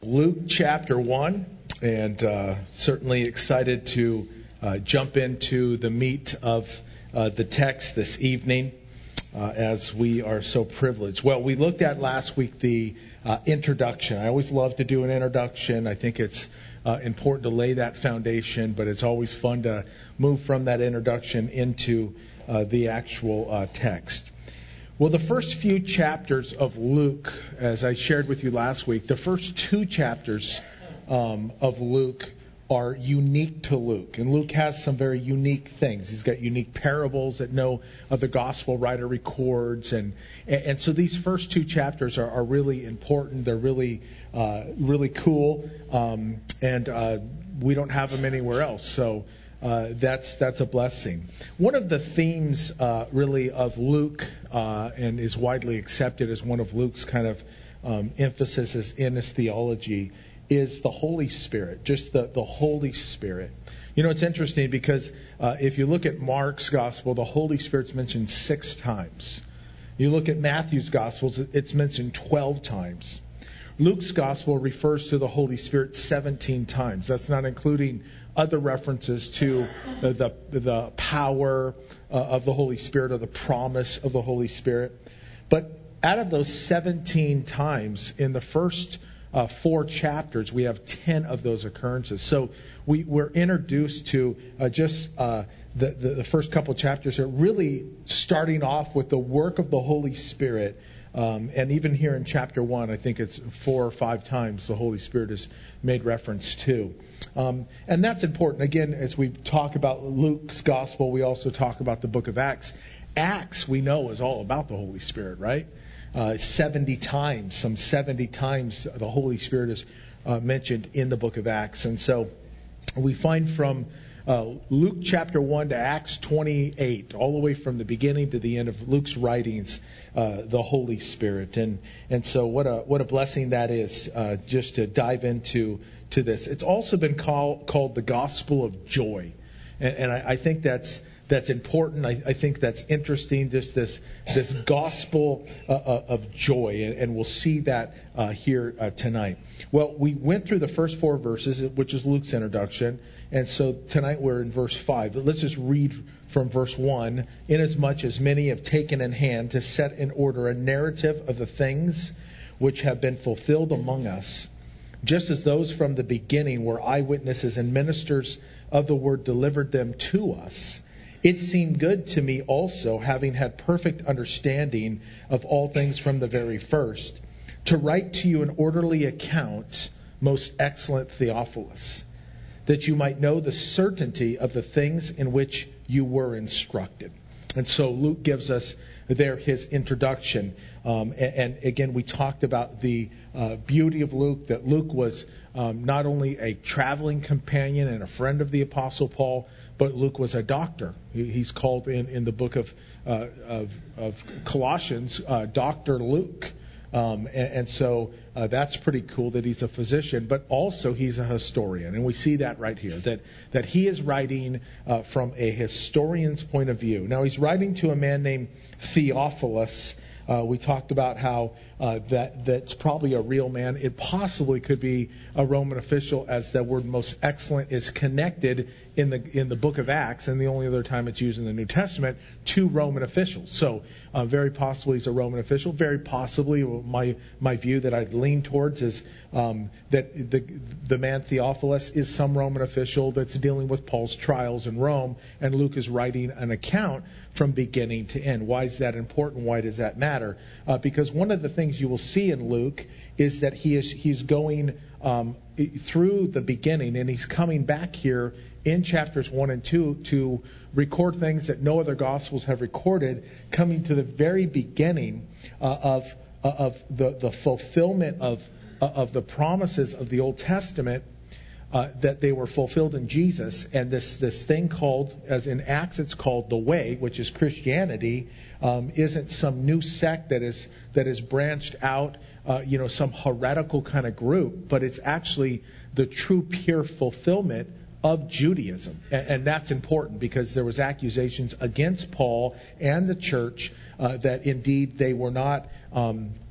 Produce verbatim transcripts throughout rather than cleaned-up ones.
Luke chapter one, and uh, certainly excited to uh, jump into the meat of uh, the text this evening uh, as we are so privileged. Well, we looked at last week the uh, introduction. I always love to do an introduction. I think it's uh, important to lay that foundation, but it's always fun to move from that introduction into uh, the actual uh, text. Well, the first few chapters of Luke, as I shared with you last week, the first two chapters um, of Luke are unique to Luke. And Luke has some very unique things. He's got unique parables that no other gospel writer records. And and so these first two chapters are, are really important. They're really, uh, really cool. Um, and uh, we don't have them anywhere else. So Uh, that's that's a blessing. One of the themes, uh, really, of Luke, uh, and is widely accepted as one of Luke's kind of um, emphasis in his theology, is the Holy Spirit, just the, the Holy Spirit. You know, it's interesting because uh, if you look at Mark's Gospel, the Holy Spirit's mentioned six times. You look at Matthew's Gospels, it's mentioned twelve times. Luke's Gospel refers to the Holy Spirit seventeen times. That's not including other references to the the, the power uh, of the Holy Spirit or the promise of the Holy Spirit. But out of those seventeen times, in the first uh, four chapters, we have ten of those occurrences. So we, we're introduced to uh, just uh, the, the, the first couple chapters are really starting off with the work of the Holy Spirit. Um, and even here in chapter one, I think it's four or five times the Holy Spirit is made reference to. Um, and that's important. Again, as we talk about Luke's gospel, we also talk about the book of Acts. Acts, we know, is all about the Holy Spirit, right? Uh, seventy times, some seventy times the Holy Spirit is uh, mentioned in the book of Acts. And so we find from Uh, Luke chapter one to Acts twenty-eight, all the way from the beginning to the end of Luke's writings, uh, the Holy Spirit. And and so what a what a blessing that is, uh, just to dive into to this. It's also been call, called the gospel of joy. And, and I, I think that's that's important. I, I think that's interesting, just this this gospel uh, of joy. And, and we'll see that uh, here uh, tonight. Well, we went through the first four verses, which is Luke's introduction. And so tonight we're in verse five. But let's just read from verse one. Inasmuch as many have taken in hand to set in order a narrative of the things which have been fulfilled among us, just as those from the beginning were eyewitnesses and ministers of the word delivered them to us, it seemed good to me also, having had perfect understanding of all things from the very first, to write to you an orderly account, most excellent Theophilus, that you might know the certainty of the things in which you were instructed. And so Luke gives us there his introduction. Um, and, and again, we talked about the uh, beauty of Luke, that Luke was um, not only a traveling companion and a friend of the Apostle Paul, but Luke was a doctor. He, he's called in, in the book of, uh, of, of Colossians, uh, Doctor Luke. Um, and, and so uh, that's pretty cool that he's a physician, but also he's a historian. And we see that right here, that, that he is writing uh, from a historian's point of view. Now, he's writing to a man named Theophilus. Uh, we talked about how uh, that that's probably a real man. It possibly could be a Roman official, as the word most excellent is connected in the in the book of Acts, and the only other time it's used in the New Testament, to Roman officials. So uh, very possibly he's a Roman official. Very possibly, my my view that I'd lean towards is um, that the the man Theophilus is some Roman official that's dealing with Paul's trials in Rome, and Luke is writing an account from beginning to end. Why is that important? Why does that matter? Uh, because one of the things you will see in Luke is that he is he's going um, through the beginning, and he's coming back here in chapters one and two to record things that no other Gospels have recorded, coming to the very beginning uh, of uh, of the, the fulfillment of uh, of the promises of the Old Testament, uh, that they were fulfilled in Jesus. And this this thing called, as in Acts it's called the Way, which is Christianity, um, isn't some new sect that is that is branched out, uh, you know, some heretical kind of group, but it's actually the true pure fulfillment of Judaism. And, and that's important because there was accusations against Paul and the church uh, that indeed they were not um,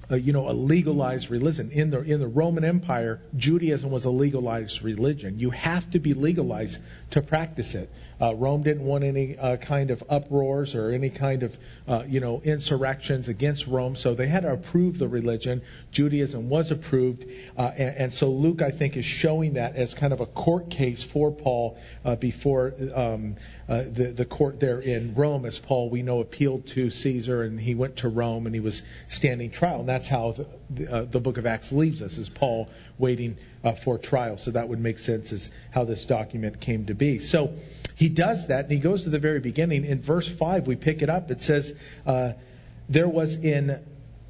Uh, you know, a legalized religion. In the in the Roman Empire, Judaism was a legalized religion. You have to be legalized to practice it. Uh, Rome didn't want any uh, kind of uproars or any kind of, uh, you know, insurrections against Rome, so they had to approve the religion. Judaism was approved, uh, and, and so Luke, I think, is showing that as kind of a court case for Paul uh, before um, uh, the, the court there in Rome, as Paul, we know, appealed to Caesar, and he went to Rome, and he was standing trial. And that's how the, uh, the book of Acts leaves us, is Paul waiting uh, for trial. So that would make sense as how this document came to be. So he does that, and he goes to the very beginning. In verse five, we pick it up. It says, uh, there was in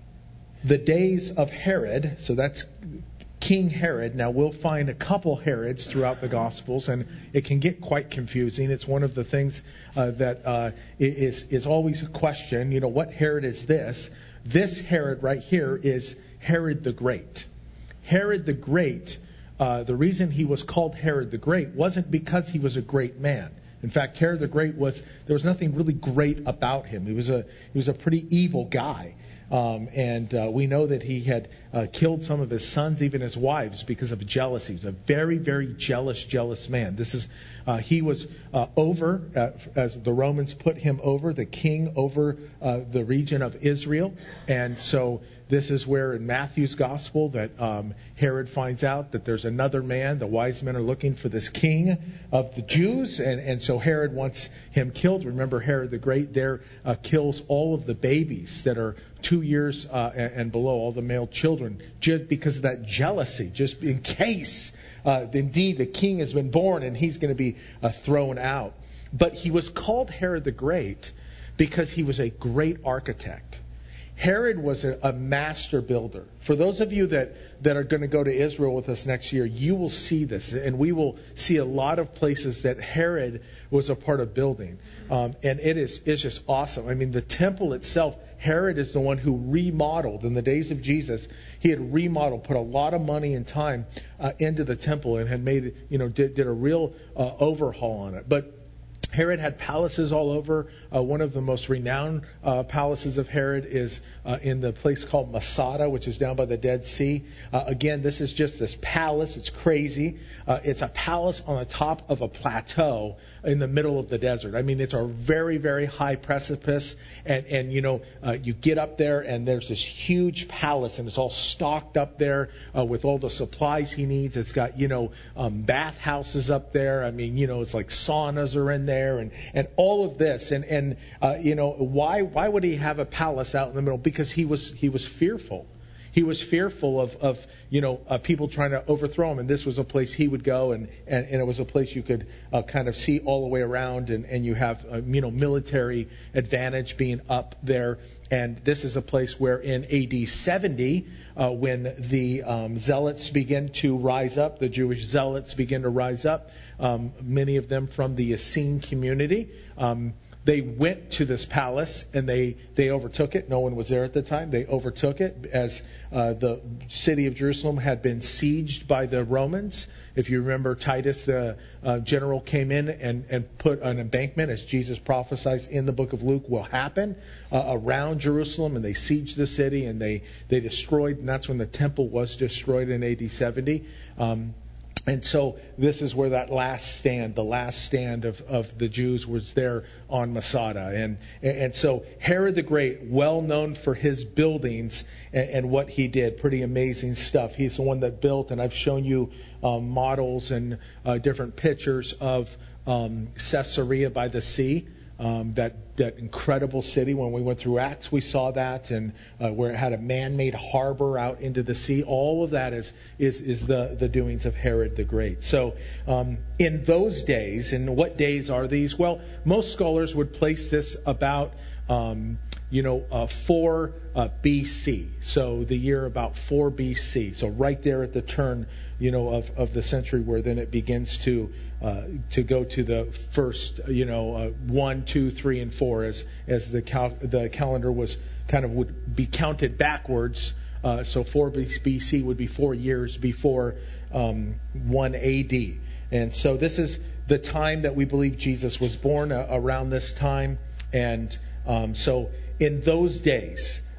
the days of Herod, so that's King Herod. Now, we'll find a couple Herods throughout the Gospels, and it can get quite confusing. It's one of the things uh, that uh, is, is always a question. You know, what Herod is this? This Herod right here is Herod the Great. Herod the Great, uh, the reason he was called Herod the Great wasn't because he was a great man. In fact, Herod the Great was, there was nothing really great about him. He was a, he was a pretty evil guy. Um, and uh, we know that he had uh, killed some of his sons, even his wives, because of jealousy. He was a very, very jealous, jealous man. This is uh, he was uh, over, uh, as the Romans put him over, the king over uh, the region of Israel. And so this is where in Matthew's gospel that um, Herod finds out that there's another man. The wise men are looking for this king of the Jews, and, and so Herod wants him killed. Remember, Herod the Great there uh, kills all of the babies that are two years uh, and, and below, all the male children, just because of that jealousy, just in case uh, indeed the king has been born and he's going to be uh, thrown out. But he was called Herod the Great because he was a great architect. Herod was a, a master builder. For those of you that, that are going to go to Israel with us next year, you will see this. And we will see a lot of places that Herod was a part of building. Um, and it is it's just awesome. I mean, the temple itself, Herod is the one who remodeled. In the days of Jesus, he had remodeled, put a lot of money and time uh, into the temple and had made it, you know, did, did a real uh, overhaul on it. But Herod had palaces all over. Uh, one of the most renowned uh, palaces of Herod is uh, in the place called Masada, which is down by the Dead Sea. Uh, again, this is just this palace. It's crazy. Uh, it's a palace on the top of a plateau in the middle of the desert. I mean, it's a very, very high precipice. And, and you know, uh, you get up there and there's this huge palace and it's all stocked up there uh, with all the supplies he needs. It's got, you know, um, bath houses up there. I mean, you know, it's like saunas are in there. And, and all of this, and and uh, you know, why why would he have a palace out in the middle? Because he was he was fearful. He was fearful of, of you know uh, people trying to overthrow him, and this was a place he would go, and, and, and it was a place you could uh, kind of see all the way around, and, and you have uh, you know military advantage being up there. And this is a place where in A D seventy, uh, when the um, zealots begin to rise up, the Jewish zealots begin to rise up, um, many of them from the Essene community. Um, They went to this palace and they, they overtook it. No one was there at the time. They overtook it as uh, the city of Jerusalem had been sieged by the Romans. If you remember, Titus, the uh, general, came in and, and put an embankment, as Jesus prophesies in the book of Luke will happen, uh, around Jerusalem. And they sieged the city and they, they destroyed, and that's when the temple was destroyed in A D seventy. Um, And so this is where that last stand, the last stand of, of the Jews was there on Masada. And and so Herod the Great, well known for his buildings and, and what he did, pretty amazing stuff. He's the one that built, and I've shown you um, models and uh, different pictures of um, Caesarea by the sea. Um, that that incredible city. When we went through Acts, we saw that, and uh, where it had a man-made harbor out into the sea. All of that is is is the the doings of Herod the Great. So um, in those days, and what days are these? Well, most scholars would place this about um, you know uh, four uh, B C. So the year about four B C. So right there at the turn, you know, of of the century, where then it begins to. Uh, to go to the first, you know, uh, one, two, three, and four, as as the cal- the calendar was kind of would be counted backwards. Uh, so four B C would be four years before um, one A D. And so this is the time that we believe Jesus was born, uh, around this time. And um, so in those days,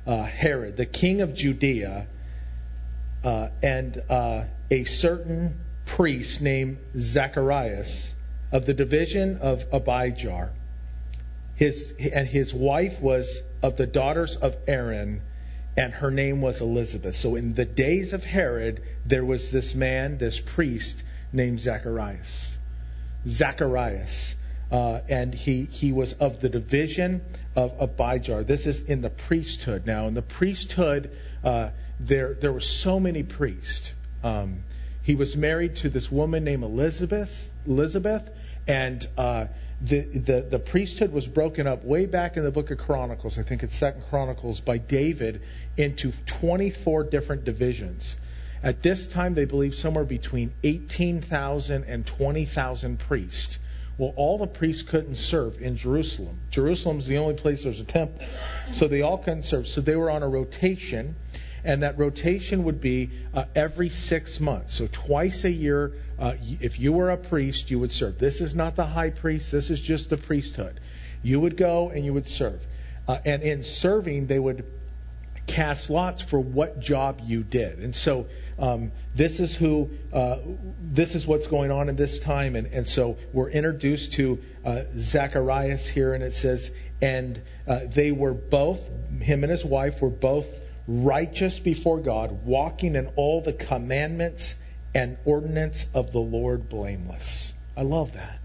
uh, Herod, the king of Judea, uh, and uh, a certain priest named Zacharias of the division of Abijah. His and his wife was of the daughters of Aaron, and her name was Elizabeth. So in the days of Herod, there was this man, this priest named Zacharias. Zacharias. Uh, and he, he was of the division of Abijah. This is in the priesthood. Now, in the priesthood, uh, there there were so many priests. Um, he was married to this woman named Elizabeth. Elizabeth, and uh, the, the the priesthood was broken up way back in the book of Chronicles. I think it's Second Chronicles by David into twenty-four different divisions. At this time, they believe somewhere between eighteen thousand and twenty thousand priests. Well, all the priests couldn't serve in Jerusalem. Jerusalem's the only place there's a temple. So they all couldn't serve. So they were on a rotation, and that rotation would be uh, every six months. So twice a year, uh, if you were a priest, you would serve. This is not the high priest. This is just the priesthood. You would go and you would serve. Uh, and in serving, they would cast lots for what job you did. And so um, this is who, uh, this is what's going on in this time. And, and so we're introduced to uh, Zacharias here, and it says, and uh, they were both, him and his wife were both righteous before God, walking in all the commandments and ordinance of the Lord blameless. I love that.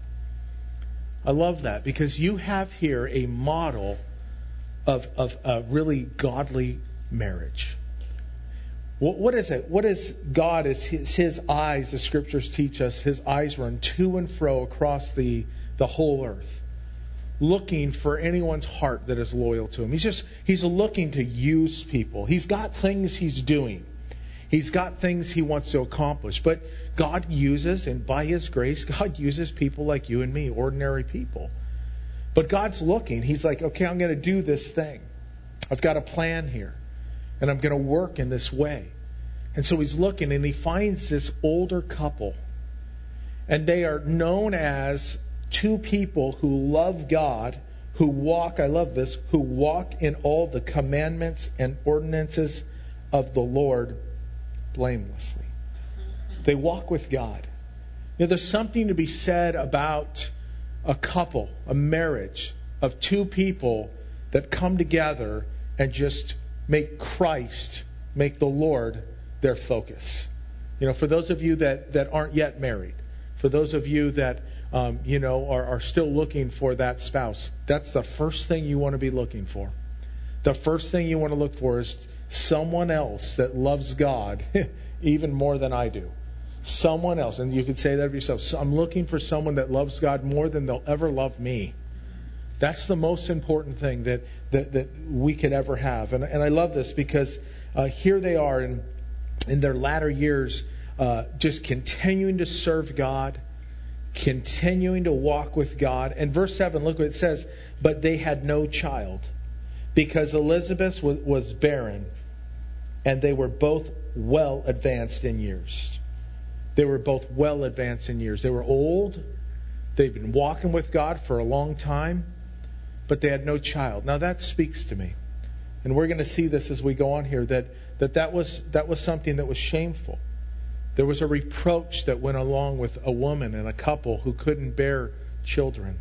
I love that because you have here a model of, of a really godly marriage. What, what is it? What is God? Is his, his eyes, the scriptures teach us, his eyes run to and fro across the, the whole earth, looking for anyone's heart that is loyal to him. He's just, he's looking to use people. He's got things he's doing. He's got things he wants to accomplish. But God uses, and by his grace, God uses people like you and me, ordinary people. But God's looking. He's like, okay, I'm going to do this thing. I've got a plan here. And I'm going to work in this way. And so he's looking, and he finds this older couple. And they are known as two people who love God, who walk, I love this, who walk in all the commandments and ordinances of the Lord blamelessly. They walk with God. You know, there's something to be said about a couple, a marriage of two people that come together and just make Christ, make the Lord their focus. You know, for those of you that, that aren't yet married, for those of you that, um, you know, are, are still looking for that spouse, that's the first thing you want to be looking for. The first thing you want to look for is someone else that loves God even more than I do. Someone else. And you could say that of yourself. So I'm looking for someone that loves God more than they'll ever love me. That's the most important thing that, that, that we could ever have. And, and I love this because uh, here they are in, in their latter years, uh, just continuing to serve God, continuing to walk with God. And verse seven, look what it says. But they had no child because Elizabeth was, was barren, and they were both well advanced in years. They were both well advanced in years. They were old. They'd been walking with God for a long time. But they had no child. Now that speaks to me. And we're going to see this as we go on here, that that, that was that was something that was shameful. There was a reproach that went along with a woman and a couple who couldn't bear children.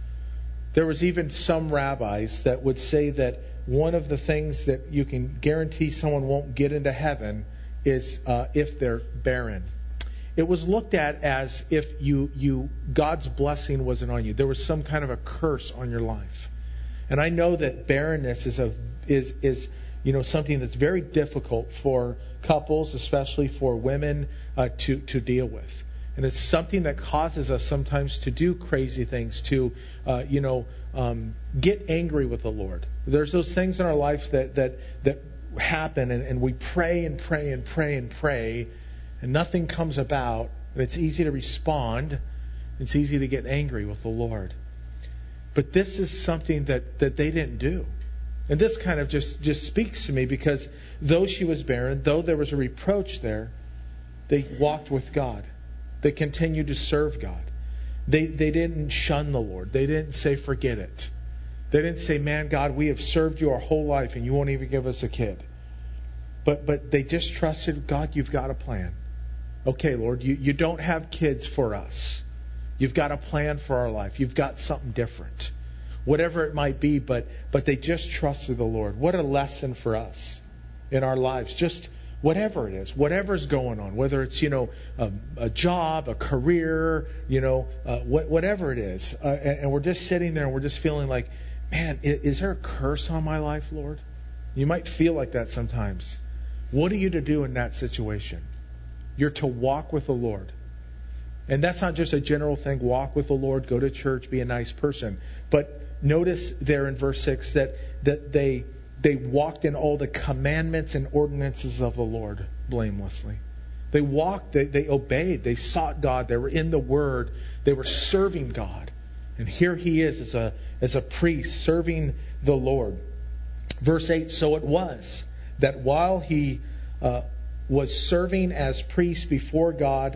There was even some rabbis that would say that one of the things that you can guarantee someone won't get into heaven is uh, if they're barren. It was looked at as if you you God's blessing wasn't on you. There was some kind of a curse on your life. And I know that barrenness is a is is you know something that's very difficult for couples, especially for women, uh, to to deal with. And it's something that causes us sometimes to do crazy things, to uh, you know um, get angry with the Lord. There's those things in our life that that that happen, and, and we pray and pray and pray and pray, and nothing comes about. And it's easy to respond. It's easy to get angry with the Lord. But this is something that, that they didn't do. And this kind of just, just speaks to me because though she was barren, though there was a reproach there, they walked with God. They continued to serve God. They they didn't shun the Lord. They didn't say, forget it. They didn't say, man, God, we have served you our whole life and you won't even give us a kid. But but they just trusted, God, you've got a plan. Okay, Lord, you, you don't have kids for us. You've got a plan for our life. You've got something different. Whatever it might be, but but they just trusted the Lord. What a lesson for us in our lives. Just whatever it is, whatever's going on, whether it's, you know, a, a job, a career, you know, uh, what, whatever it is. Uh, and, and we're just sitting there and we're just feeling like, man, is, is there a curse on my life, Lord? You might feel like that sometimes. What are you to do in that situation? You're to walk with the Lord. And that's not just a general thing, walk with the Lord, go to church, be a nice person. But notice there in verse six that, that they they walked in all the commandments and ordinances of the Lord blamelessly. They walked, they, they obeyed, they sought God, they were in the Word, they were serving God. And here he is as a as a priest serving the Lord. Verse eight, so it was that while he uh, was serving as priest before God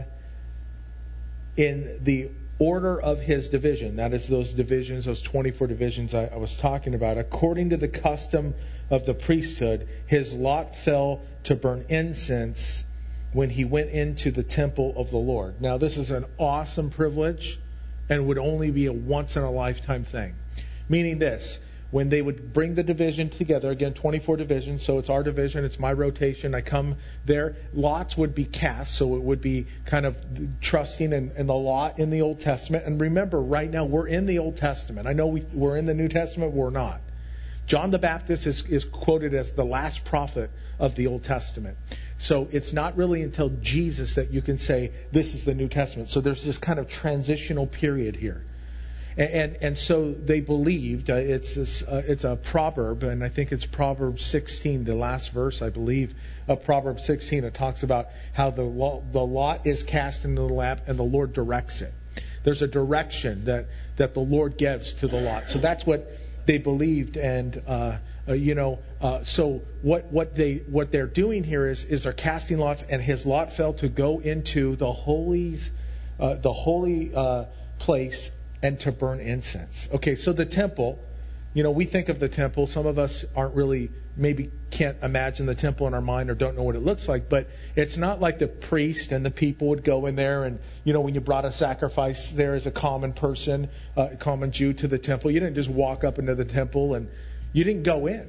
in the order of his division, that is those divisions, those twenty-four divisions I, I was talking about, according to the custom of the priesthood, his lot fell to burn incense when he went into the temple of the Lord. Now, this is an awesome privilege and would only be a once-in-a-lifetime thing. Meaning this, when they would bring the division together, again, twenty-four divisions, so it's our division, it's my rotation, I come there, lots would be cast, so it would be kind of trusting in, in the lot in the Old Testament. And remember, right now, we're in the Old Testament. I know we, we're in the New Testament, we're not. John the Baptist is, is quoted as the last prophet of the Old Testament. So it's not really until Jesus that you can say this is the New Testament. So there's this kind of transitional period here. And and, and so they believed, uh, it's this, uh, it's a proverb, and I think it's Proverbs sixteen, the last verse, I believe, of Proverbs sixteen. It talks about how the lo- the lot is cast into the lap and the Lord directs it. There's a direction that, that the Lord gives to the lot. So that's what they believed, and uh, uh, you know, uh, so what what they what they're doing here is is they're casting lots, and his lot fell to go into the holies, uh, the holy uh, place, and to burn incense. Okay, so the temple, you know, we think of the temple. Some of us aren't really, maybe can't imagine the temple in our mind or don't know what it looks like. But it's not like the priest and the people would go in there and, you know, when you brought a sacrifice there as a common person, uh, a common Jew to the temple, you didn't just walk up into the temple and you didn't go in.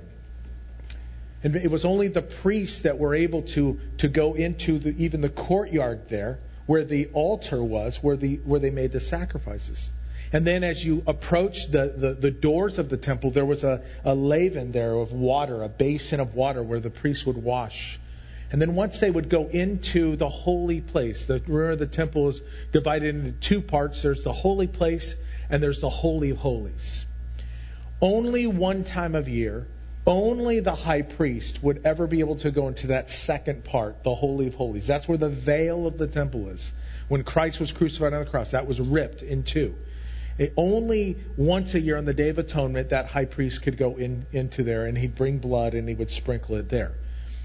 And it was only the priests that were able to to go into the, even the courtyard there where the altar was, where the where they made the sacrifices. And then as you approach the, the, the doors of the temple, there was a, a laven there of water, a basin of water where the priests would wash. And then once they would go into the holy place, the, remember the temple is divided into two parts. There's the holy place and there's the Holy of Holies. Only one time of year, only the high priest would ever be able to go into that second part, the Holy of Holies. That's where the veil of the temple is. When Christ was crucified on the cross, that was ripped in two. It, only once a year on the Day of Atonement, that high priest could go in into there and he'd bring blood and he would sprinkle it there.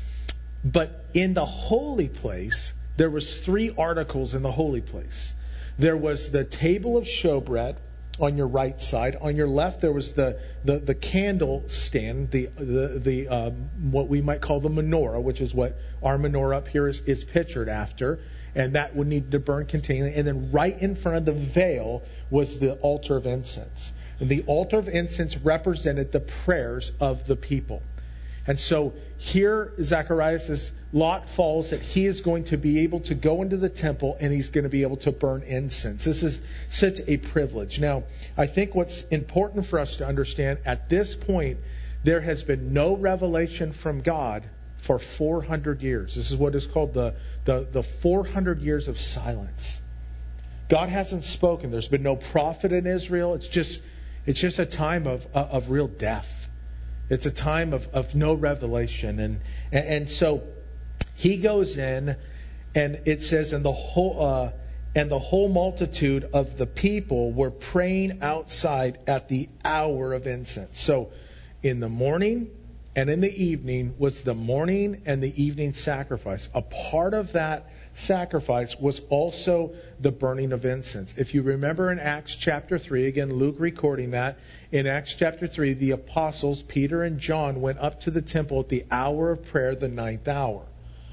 But in the holy place, there was three articles in the holy place. There was the table of showbread on your right side. On your left, there was the the, the candle stand, the the, the um, what we might call the menorah, which is what our menorah up here is, is pictured after. And that would need to burn continually. And then right in front of the veil was the altar of incense. And the altar of incense represented the prayers of the people. And so here Zacharias' lot falls that he is going to be able to go into the temple and he's going to be able to burn incense. This is such a privilege. Now, I think what's important for us to understand at this point, there has been no revelation from God for four hundred years. This is what is called the, the, the four hundred years of silence. God hasn't spoken. There's been no prophet in Israel. It's just it's just a time of of real death. It's a time of, of no revelation. And, and and so he goes in, and it says, and the whole uh, and the whole multitude of the people were praying outside at the hour of incense. So in the morning and in the evening was the morning and the evening sacrifice. A part of that sacrifice was also the burning of incense. If you remember in Acts chapter three, again, Luke recording that, in Acts chapter three, the apostles, Peter and John, went up to the temple at the hour of prayer, the ninth hour.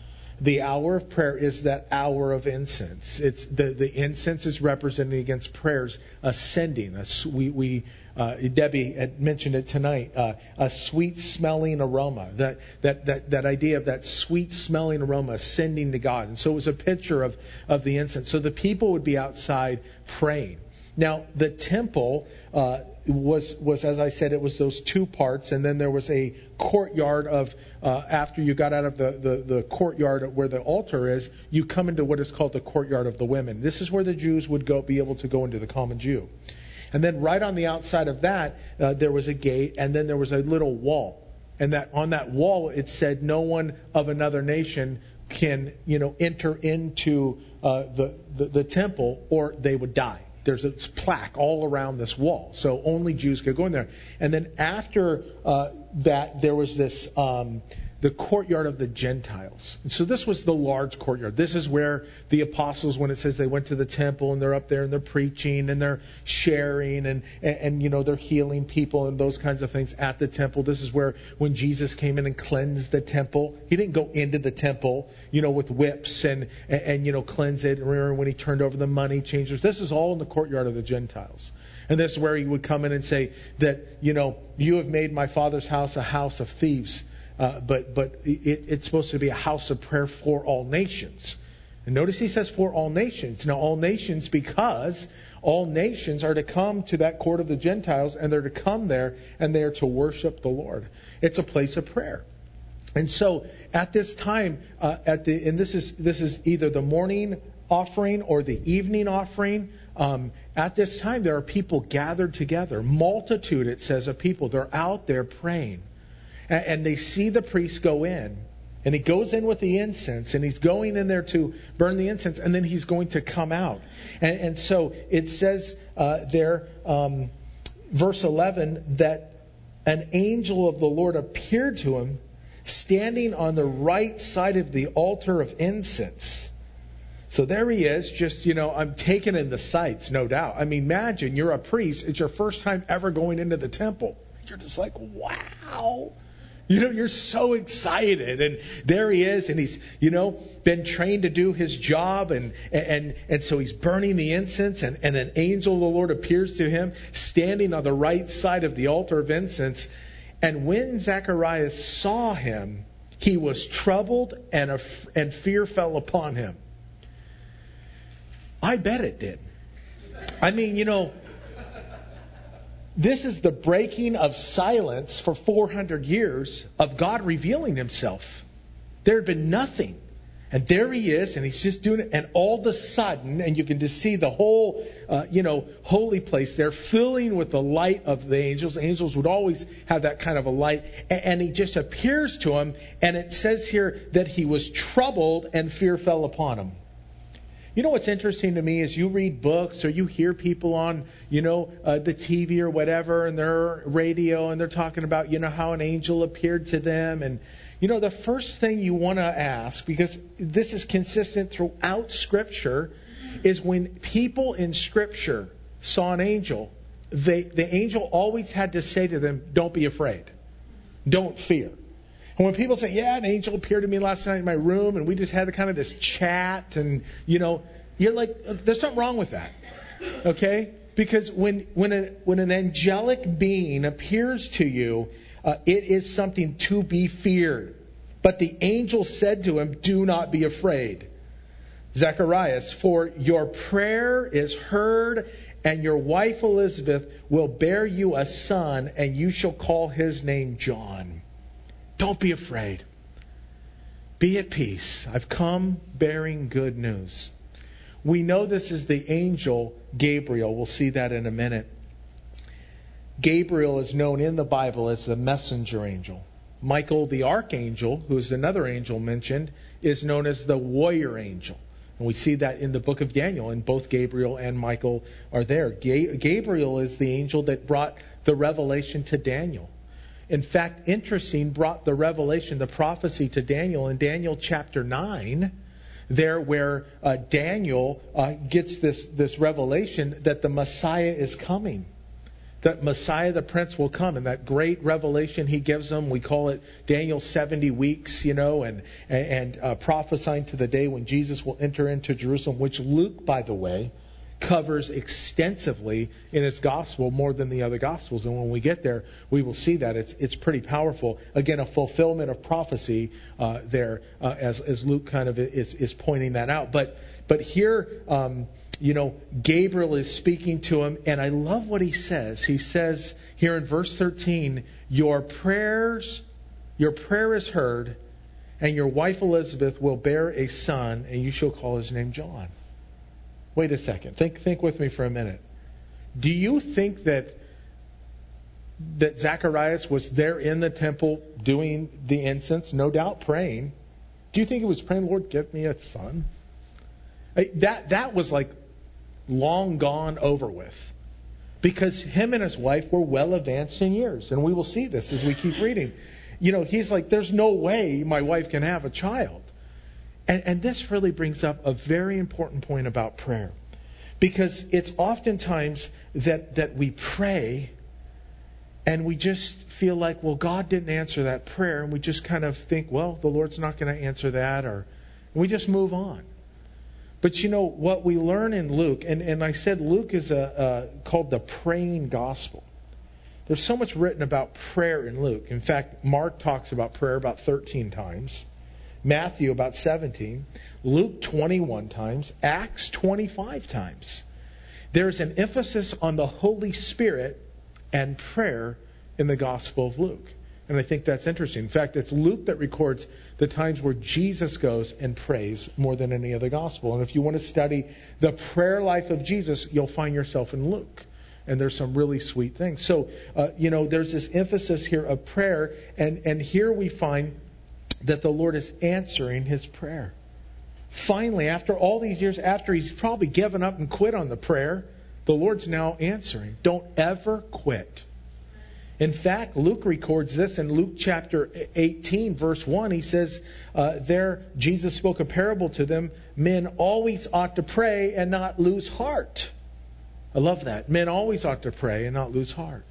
The hour of prayer is that hour of incense. It's the, the incense is representing against prayers ascending. A, we, we uh, Debbie had mentioned it tonight. Uh, a sweet smelling aroma. That, that that that idea of that sweet smelling aroma ascending to God. And so it was a picture of of the incense. So the people would be outside praying. Now the temple uh, was was as I said, it was those two parts, and then there was a courtyard of uh, after you got out of the, the the courtyard where the altar is, you come into what is called the courtyard of the women. This is where the Jews would go be able to go into the common Jew. And then right on the outside of that, uh, there was a gate, and then there was a little wall. And that on that wall it said, no one of another nation can, you know, enter into uh, the, the the temple, or they would die. There's a plaque all around this wall, so only Jews could go in there. And then after uh, that, there was this um, the courtyard of the Gentiles. And so this was the large courtyard. This is where the apostles, when it says they went to the temple and they're up there and they're preaching and they're sharing and, and, and you know, they're healing people and those kinds of things at the temple. This is where when Jesus came in and cleansed the temple, he didn't go into the temple, you know, with whips and, and, and you know, cleanse it. Remember when he turned over the money changers? This is all in the courtyard of the Gentiles. And this is where he would come in and say that, you know, you have made my Father's house a house of thieves. Uh, but but it, it's supposed to be a house of prayer for all nations. And notice he says for all nations. Now, all nations, because all nations are to come to that court of the Gentiles, and they're to come there, and they are to worship the Lord. It's a place of prayer. And so at this time, uh, at the and this is this is either the morning offering or the evening offering. Um, at this time, there are people gathered together. Multitude, it says, of people. They're out there praying. And they see the priest go in, and he goes in with the incense, and he's going in there to burn the incense, and then he's going to come out. And, and so it says uh, there, um, verse eleven, that an angel of the Lord appeared to him, standing on the right side of the altar of incense. So there he is, just, you know, I'm taking in the sights, no doubt. I mean, imagine you're a priest. It's your first time ever going into the temple. You're just like, wow. You know, you're so excited, and there he is, and he's, you know, been trained to do his job, and and and so he's burning the incense, and, and an angel of the Lord appears to him, standing on the right side of the altar of incense. And when Zacharias saw him, he was troubled, and a, and fear fell upon him. I bet it did. I mean, you know, this is the breaking of silence for four hundred years of God revealing himself. There had been nothing. And there he is, and he's just doing it. And all of a sudden, and you can just see the whole, uh, you know, holy place there filling with the light of the angels. Angels would always have that kind of a light. And, and he just appears to him, and it says here that he was troubled and fear fell upon him. You know what's interesting to me is you read books or you hear people on, you know, uh, the T V or whatever, and their radio, and they're talking about, you know, how an angel appeared to them. And, you know, the first thing you want to ask, because this is consistent throughout Scripture, is when people in Scripture saw an angel, they, the angel always had to say to them, don't be afraid. Don't fear. And when people say, yeah, an angel appeared to me last night in my room, and we just had kind of this chat, and, you know, you're like, there's something wrong with that. Okay? Because when when, a, when an angelic being appears to you, uh, it is something to be feared. But the angel said to him, do not be afraid, Zacharias, for your prayer is heard, and your wife Elizabeth will bear you a son, and you shall call his name John. Don't be afraid. Be at peace. I've come bearing good news. We know this is the angel Gabriel. We'll see that in a minute. Gabriel is known in the Bible as the messenger angel. Michael the archangel, who is another angel mentioned, is known as the warrior angel. And we see that in the book of Daniel, and both Gabriel and Michael are there. Ga- Gabriel is the angel that brought the revelation to Daniel. In fact, interesting, brought the revelation, the prophecy to Daniel in Daniel chapter nine. there where uh, Daniel uh, gets this, this revelation that the Messiah is coming. That Messiah the Prince will come, and that great revelation he gives them. We call it Daniel's seventy weeks, you know, and and uh, prophesying to the day when Jesus will enter into Jerusalem, which Luke, by the way, covers extensively in its gospel, more than the other gospels. And when we get there, we will see that it's it's pretty powerful. Again, a fulfillment of prophecy uh, there, uh, as as Luke kind of is is pointing that out. But but here. Um, You know, Gabriel is speaking to him, and I love what he says. He says here in verse thirteen, your prayers, your prayer is heard, and your wife Elizabeth will bear a son, and you shall call his name John. Wait a second. Think think with me for a minute. Do you think that that Zacharias was there in the temple doing the incense, no doubt praying? Do you think he was praying, Lord, give me a son? That that was like long gone over with, because him and his wife were well advanced in years, and we will see this as we keep reading. You know, he's like, there's no way my wife can have a child. And, and this really brings up a very important point about prayer, because it's oftentimes that that we pray and we just feel like, well, God didn't answer that prayer, and we just kind of think, well, the Lord's not going to answer that, or we just move on. But you know, what we learn in Luke, and, and I said Luke is a, uh, called the praying gospel. There's so much written about prayer in Luke. In fact, Mark talks about prayer about thirteen times. Matthew about seventeen. Luke twenty-one times. Acts twenty-five times. There's an emphasis on the Holy Spirit and prayer in the Gospel of Luke. And I think that's interesting. In fact, it's Luke that records the times where Jesus goes and prays more than any other gospel. And if you want to study the prayer life of Jesus, you'll find yourself in Luke. And there's some really sweet things. So, uh, you know, there's this emphasis here of prayer. And, and here we find that the Lord is answering his prayer. Finally, after all these years, after he's probably given up and quit on the prayer, the Lord's now answering. Don't ever quit. In fact, Luke records this in Luke chapter eighteen, verse one. He says, uh, there, Jesus spoke a parable to them. Men always ought to pray and not lose heart. I love that. Men always ought to pray and not lose heart.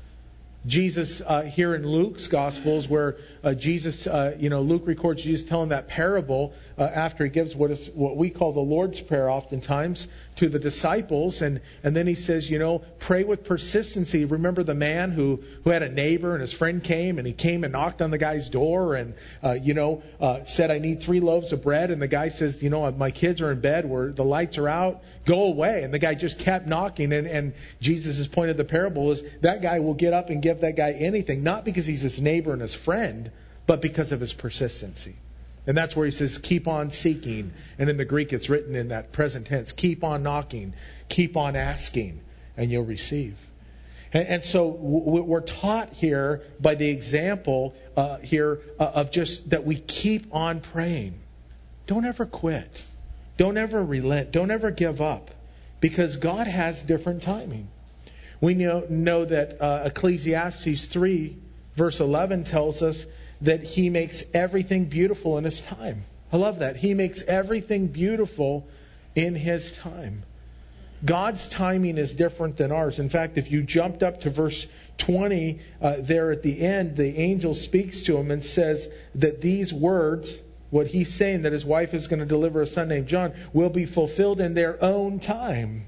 Jesus, uh, here in Luke's Gospels, where uh, Jesus, uh, you know, Luke records Jesus telling that parable uh, after he gives what is what we call the Lord's Prayer oftentimes to the disciples. And, and then he says, you know, pray with persistency. Remember the man who, who had a neighbor and his friend came and he came and knocked on the guy's door and, uh, you know, uh, said, I need three loaves of bread. And the guy says, you know, my kids are in bed where the lights are out. Go away. And the guy just kept knocking. And, and Jesus' point of the parable is that guy will get up and give that guy anything, not because he's his neighbor and his friend, but because of his persistency. And that's where he says, keep on seeking. And in the Greek, it's written in that present tense, keep on knocking, keep on asking, and you'll receive. And, and so w- we're taught here by the example uh, here uh, of just that we keep on praying. Don't ever quit. Don't ever relent. Don't ever give up, because God has different timing. We know, know that uh, Ecclesiastes three, verse eleven tells us that He makes everything beautiful in His time. I love that. He makes everything beautiful in His time. God's timing is different than ours. In fact, if you jumped up to verse twenty, uh, there at the end, the angel speaks to him and says that these words, what he's saying, that his wife is going to deliver a son named John, will be fulfilled in their own time.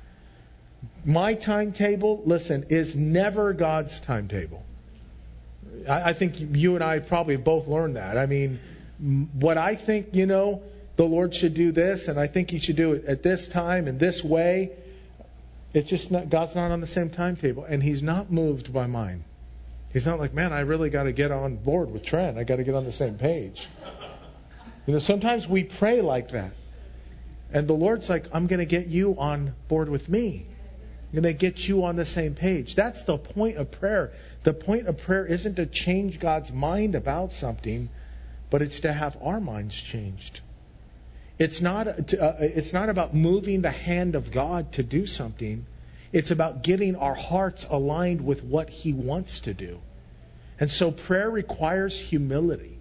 My timetable, listen, is never God's timetable. I, I think you and I probably both learned that. I mean, what I think, you know, the Lord should do this, and I think He should do it at this time and this way. It's just not, God's not on the same timetable, and He's not moved by mine. He's not like, man, I really got to get on board with Trent. I got to get on the same page. You know, sometimes we pray like that, and the Lord's like, I'm going to get you on board with me. I'm going to get you on the same page. That's the point of prayer. The point of prayer isn't to change God's mind about something, but it's to have our minds changed. It's not, uh, it's not about moving the hand of God to do something. It's about getting our hearts aligned with what He wants to do. And so prayer requires humility.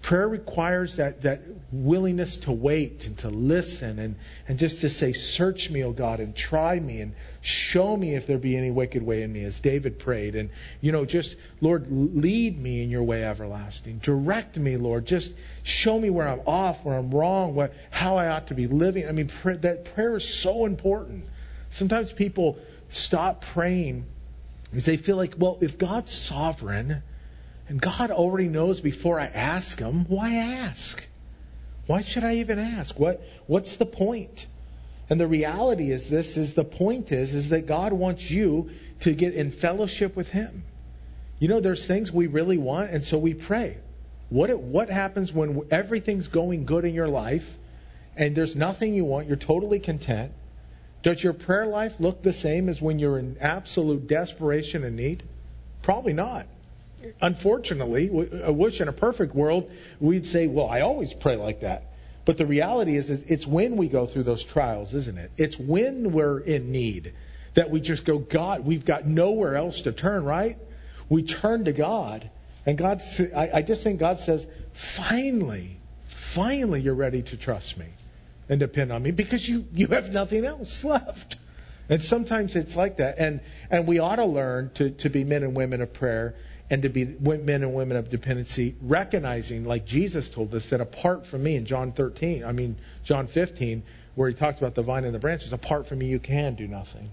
Prayer requires that, that willingness to wait and to listen and, and just to say, search me, O God, and try me and show me if there be any wicked way in me, as David prayed. And, you know, just, Lord, lead me in your way everlasting. Direct me, Lord. Just show me where I'm off, where I'm wrong, what, how I ought to be living. I mean, pray, that prayer is so important. Sometimes people stop praying because they feel like, well, if God's sovereign, and God already knows before I ask Him, why ask? Why should I even ask? What What's the point? And the reality is this, is the point is, is that God wants you to get in fellowship with Him. You know, there's things we really want, and so we pray. What What happens when everything's going good in your life, and there's nothing you want, you're totally content? Does your prayer life look the same as when you're in absolute desperation and need? Probably not. Unfortunately, I wish in a perfect world we'd say, well, I always pray like that. But the reality is, is it's when we go through those trials, isn't it? It's when we're in need that we just go, God, we've got nowhere else to turn, right? We turn to God. And God, I, I just think God says, finally, finally you're ready to trust me and depend on me because you, you have nothing else left. And sometimes it's like that. And, and we ought to learn to, to be men and women of prayer and to be men and women of dependency, recognizing, like Jesus told us, that apart from me in John thirteen, I mean John fifteen, where he talks about the vine and the branches, apart from me you can do nothing.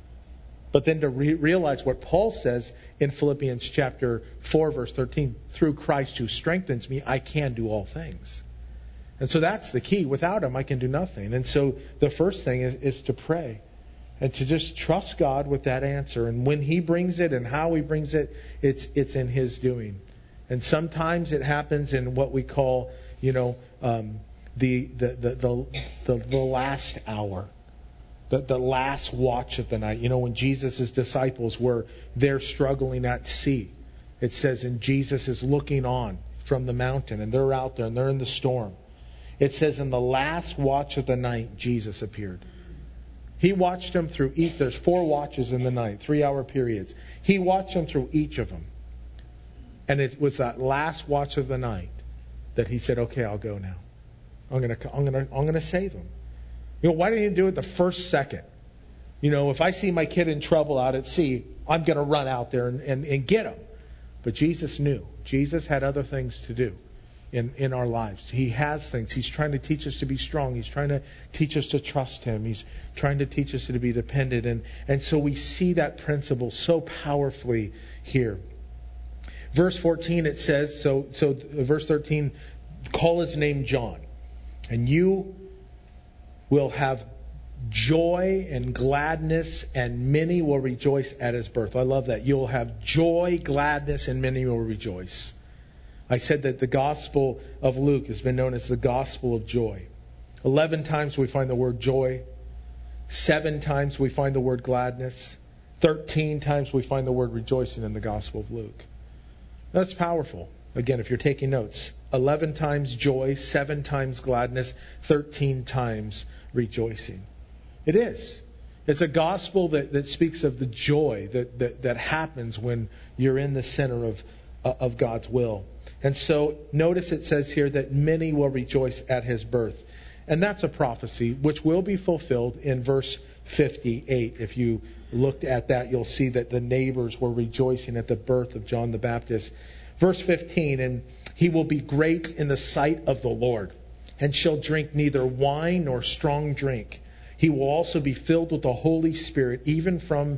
But then to re- realize what Paul says in Philippians chapter four, verse thirteen, through Christ who strengthens me, I can do all things. And so that's the key. Without Him, I can do nothing. And so the first thing is, is to pray. And to just trust God with that answer. And when He brings it and how He brings it, it's it's in His doing. And sometimes it happens in what we call, you know, um, the, the, the, the, the, the last hour. The, the last watch of the night. You know, when Jesus' disciples were there struggling at sea. It says, and Jesus is looking on from the mountain. And they're out there and they're in the storm. It says, in the last watch of the night, Jesus appeared. He watched them through each. There's four watches in the night, three-hour periods. He watched them through each of them. And it was that last watch of the night that He said, okay, I'll go now. I'm going to I'm going to, I'm going to save them. You know, why didn't He do it the first second? You know, if I see my kid in trouble out at sea, I'm going to run out there and, and, and get him. But Jesus knew. Jesus had other things to do in, in our lives. He has things. He's trying to teach us to be strong. He's trying to teach us to trust Him. He's trying to teach us to be dependent. And, and so we see that principle so powerfully here. Verse fourteen, it says, so, so verse thirteen, call His name John. And you will have joy and gladness, and many will rejoice at His birth. I love that. You'll have joy, gladness, and many will rejoice. I said that the Gospel of Luke has been known as the Gospel of Joy. Eleven times we find the word joy. Seven times we find the word gladness. Thirteen times we find the word rejoicing in the Gospel of Luke. That's powerful. Again, if you're taking notes, eleven times joy, seven times gladness, thirteen times rejoicing. It is. It's a gospel that, that speaks of the joy that, that, that happens when you're in the center of, uh, of God's will. And so notice it says here that many will rejoice at His birth. And that's a prophecy which will be fulfilled in verse fifty-eight. If you looked at that, you'll see that the neighbors were rejoicing at the birth of John the Baptist. Verse fifteen, and he will be great in the sight of the Lord, and shall drink neither wine nor strong drink. He will also be filled with the Holy Spirit, even from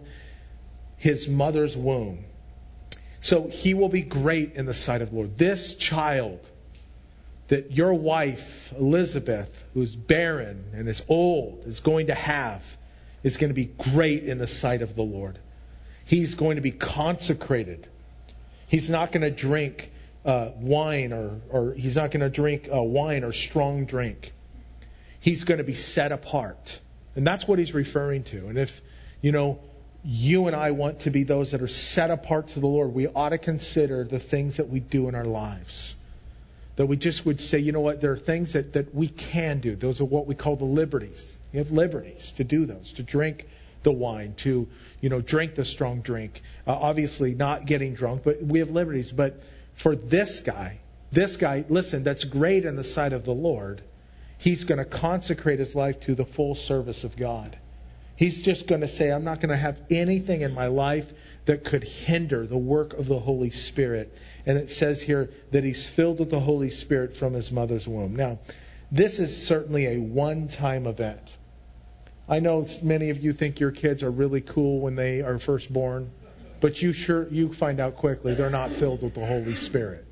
his mother's womb. So he will be great in the sight of the Lord. This child that your wife, Elizabeth, who's barren and is old, is going to have, is going to be great in the sight of the Lord. He's going to be consecrated. He's not going to drink uh, wine or, or he's not going to drink uh, wine or strong drink. He's going to be set apart. And that's what he's referring to. And if, you know, you and I want to be those that are set apart to the Lord, we ought to consider the things that we do in our lives. That we just would say, you know what, there are things that, that we can do. Those are what we call the liberties. You have liberties to do those, to drink the wine, to, you know, drink the strong drink. Uh, obviously not getting drunk, but we have liberties. But for this guy, This guy, listen, that's great in the sight of the Lord. He's going to consecrate his life to the full service of God. He's just going to say, I'm not going to have anything in my life that could hinder the work of the Holy Spirit. And it says here that he's filled with the Holy Spirit from his mother's womb. Now, this is certainly a one-time event. I know many of you think your kids are really cool when they are first born, but you sure you find out quickly they're not filled with the Holy Spirit.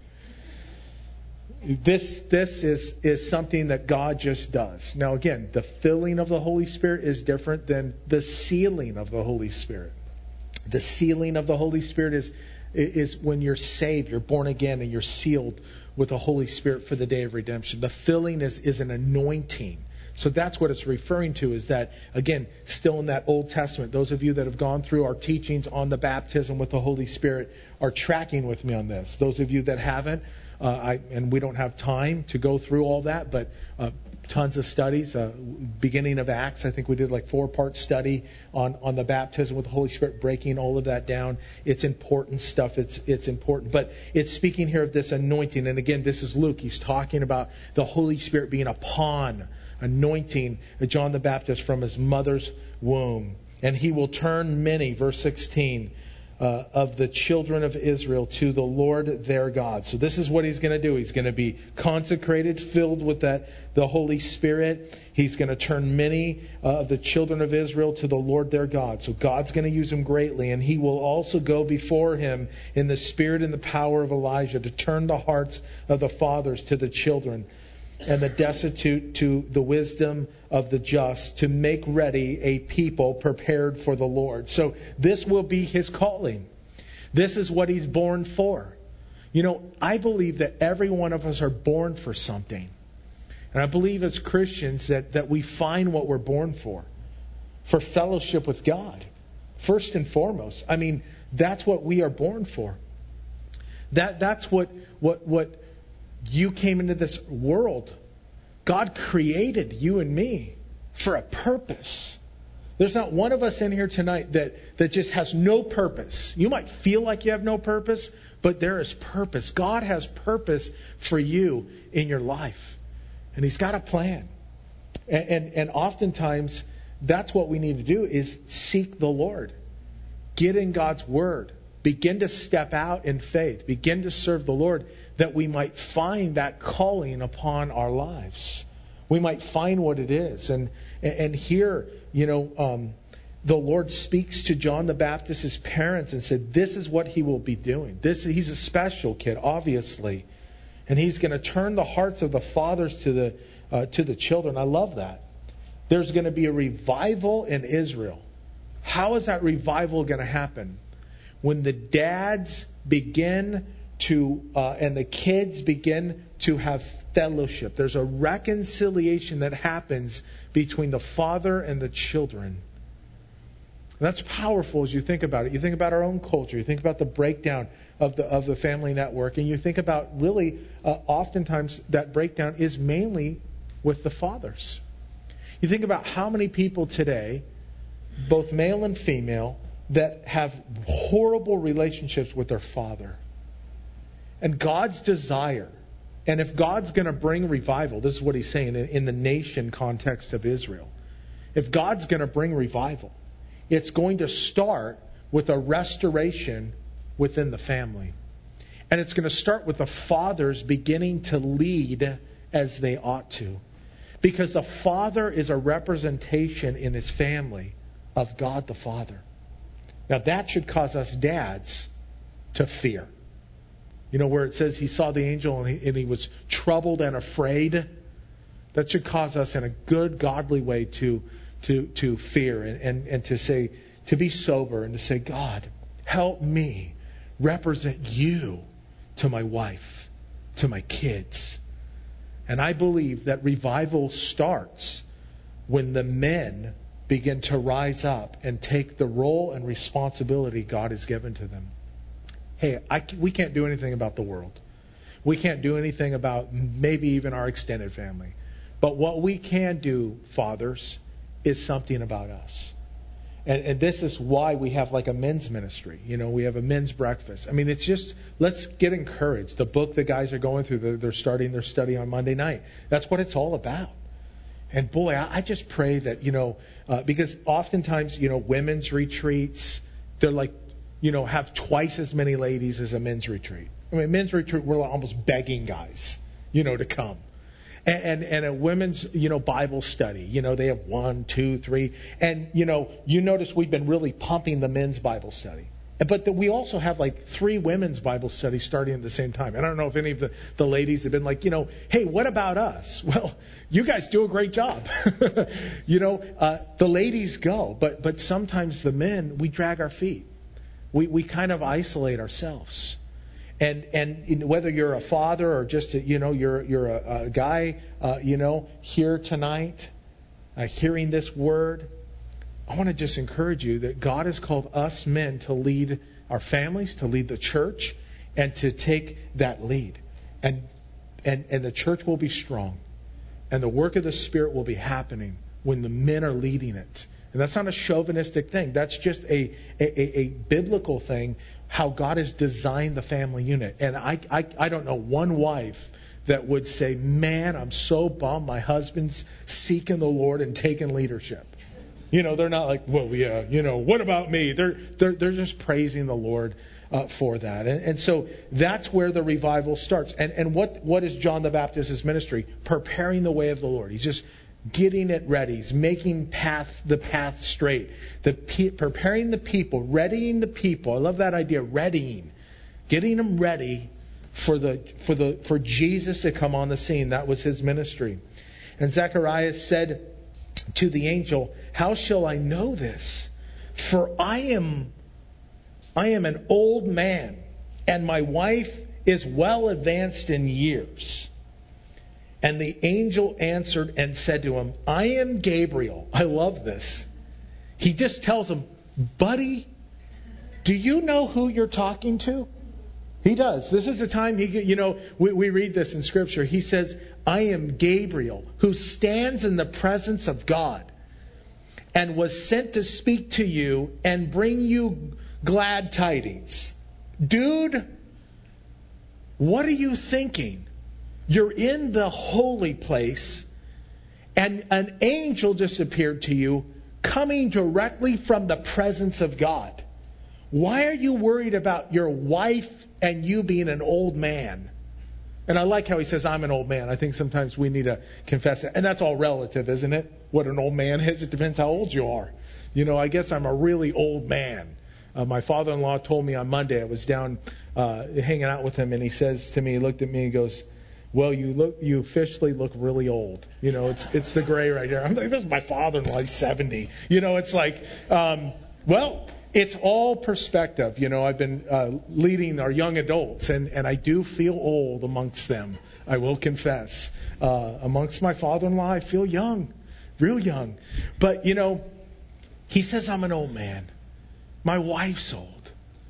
This this is, is something that God just does. Now again, the filling of the Holy Spirit is different than the sealing of the Holy Spirit. The sealing of the Holy Spirit is is when you're saved, you're born again, and you're sealed with the Holy Spirit for the day of redemption. The filling is, is an anointing. So that's what it's referring to, is that, again, still in that Old Testament, those of you that have gone through our teachings on the baptism with the Holy Spirit are tracking with me on this. Those of you that haven't, uh, I, and we don't have time to go through all that, but uh, tons of studies. Uh, beginning of Acts, I think we did like four-part study on, on the baptism with the Holy Spirit, breaking all of that down. It's important stuff. It's it's important. But it's speaking here of this anointing. And again, this is Luke. He's talking about the Holy Spirit being upon, anointing John the Baptist from his mother's womb. And he will turn many, verse sixteen, uh, of the children of Israel to the Lord their God. So this is what he's going to do. He's going to be consecrated, filled with that the Holy Spirit. He's going to turn many uh, of the children of Israel to the Lord their God. So God's going to use him greatly. And he will also go before him in the spirit and the power of Elijah to turn the hearts of the fathers to the children, and the destitute to the wisdom of the just, to make ready a people prepared for the Lord. So this will be his calling. This is what he's born for. You know, I believe that every one of us are born for something. And I believe as Christians that, that we find what we're born for. For fellowship with God. First and foremost. I mean, that's what we are born for. That that's what what what you came into this world. God created you and me for a purpose. There's not one of us in here tonight that, that just has no purpose. You might feel like you have no purpose, but there is purpose. God has purpose for you in your life. And he's got a plan. And, and, and oftentimes, that's what we need to do, is seek the Lord. Get in God's Word. Begin to step out in faith. Begin to serve the Lord, that we might find that calling upon our lives. We might find what it is. And and here, you know, um, the Lord speaks to John the Baptist, his parents, and said, this is what he will be doing. This He's a special kid, obviously. And he's going to turn the hearts of the fathers to the uh, to the children. I love that. There's going to be a revival in Israel. How is that revival going to happen? When the dads begin to, uh, and the kids begin to have fellowship. There's a reconciliation that happens between the father and the children. That's powerful as you think about it. You think about our own culture. You think about the breakdown of the of the family network. And you think about really, uh, oftentimes that breakdown is mainly with the fathers. You think about how many people today, both male and female, that have horrible relationships with their father. And God's desire, and if God's going to bring revival, this is what he's saying in, in the nation context of Israel. If God's going to bring revival, it's going to start with a restoration within the family. And it's going to start with the fathers beginning to lead as they ought to. Because the father is a representation in his family of God the Father. Now that should cause us dads to fear. You know, where it says he saw the angel and he, and he was troubled and afraid. That should cause us in a good, godly way to to to fear and, and, and to say, to be sober and to say, God, help me represent you to my wife, to my kids. And I believe that revival starts when the men begin to rise up and take the role and responsibility God has given to them. Hey, I, we can't do anything about the world. We can't do anything about maybe even our extended family. But what we can do, fathers, is something about us. And, and this is why we have like a men's ministry. You know, we have a men's breakfast. I mean, it's just, let's get encouraged. The book the guys are going through, they're, they're starting their study on Monday night. That's what it's all about. And boy, I, I just pray that, you know, uh, because oftentimes, you know, women's retreats, they're like, you know, have twice as many ladies as a men's retreat. I mean, men's retreat, we're almost begging guys, you know, to come. And, and and a women's, you know, Bible study, you know, they have one, two, three. And, you know, you notice we've been really pumping the men's Bible study. But the, we also have like three women's Bible studies starting at the same time. And I don't know if any of the, the ladies have been like, you know, hey, what about us? Well, you guys do a great job. you know, uh, the ladies go. But but sometimes the men, we drag our feet. We we kind of isolate ourselves. And and whether you're a father or just a, you know you're you're a, a guy uh, you know here tonight, uh, hearing this word, I want to just encourage you that God has called us men to lead our families, to lead the church, and to take that lead. And and and the church will be strong, and the work of the Spirit will be happening when the men are leading it. And that's not a chauvinistic thing. That's just a a, a, a biblical thing. How God has designed the family unit. And I, I I don't know one wife that would say, man, I'm so bummed my husband's seeking the Lord and taking leadership. You know, they're not like, well, yeah, you know, what about me? They're they're they're just praising the Lord uh, for that. And, and so that's where the revival starts. And and what what is John the Baptist's ministry? Preparing the way of the Lord. He's just getting it ready. He's making path the path straight. The pe- preparing the people, readying the people. I love that idea, readying, getting them ready for the for the for Jesus to come on the scene. That was his ministry. And Zacharias said to the angel, "How shall I know this? For I am I am an old man, and my wife is well advanced in years." And the angel answered and said to him, "I am Gabriel." I love this. He just tells him, "Buddy, do you know who you're talking to?" He does. This is the time he, you know, we, we read this in Scripture. He says, "I am Gabriel, who stands in the presence of God, and was sent to speak to you and bring you glad tidings." Dude, what are you thinking? You're in the holy place, and an angel just appeared to you, coming directly from the presence of God. Why are you worried about your wife and you being an old man? And I like how he says, "I'm an old man." I think sometimes we need to confess it. And that's all relative, isn't it? What an old man is. It depends how old you are. You know, I guess I'm a really old man. Uh, my father-in-law told me on Monday, I was down uh, hanging out with him, and he says to me, he looked at me and goes, "Well, you look, you officially look really old. You know, it's it's the gray right here." I'm like, "This is my father-in-law. He's seventy." You know, it's like, um, well, it's all perspective. You know, I've been uh, leading our young adults, and, and I do feel old amongst them. I will confess. Uh, amongst my father-in-law, I feel young, real young. But, you know, he says I'm an old man. My wife's old.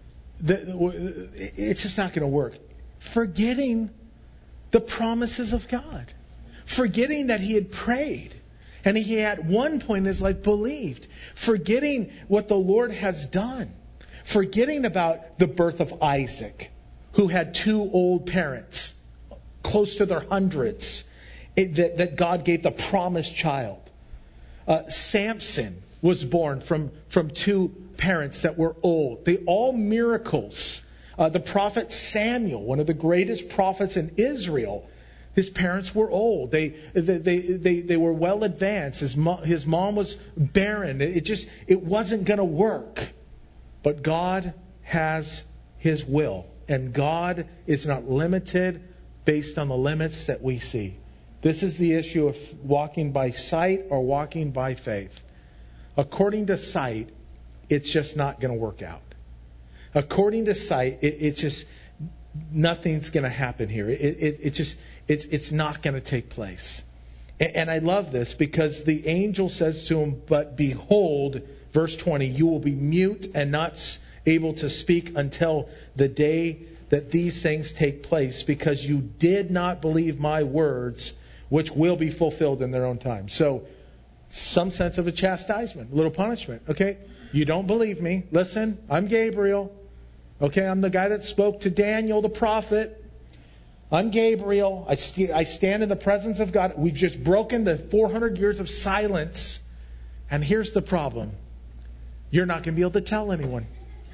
The, it's just not going to work. Forgetting the promises of God. Forgetting that he had prayed. And he at one point in his life believed. Forgetting what the Lord has done. Forgetting about the birth of Isaac, who had two old parents, close to their hundreds, it, that, that God gave the promised child. Uh, Samson was born from, from two parents that were old. They all miracles. Uh, the prophet Samuel, one of the greatest prophets in Israel, his parents were old. They they they they, they were well advanced. His mom, his mom was barren. It just it wasn't going to work. But God has His will, and God is not limited based on the limits that we see. This is the issue of walking by sight or walking by faith. According to sight, it's just not going to work out. According to sight, it, it's just nothing's going to happen here. It, it, it just it's it's not going to take place. And, and I love this because the angel says to him, "But behold," verse twenty, "you will be mute and not able to speak until the day that these things take place, because you did not believe my words, which will be fulfilled in their own time." So some sense of a chastisement, a little punishment. Okay, you don't believe me. Listen, I'm Gabriel. Okay, I'm the guy that spoke to Daniel the prophet. I'm Gabriel. I, st- I stand in the presence of God. We've just broken the four hundred years of silence. And here's the problem. You're not going to be able to tell anyone.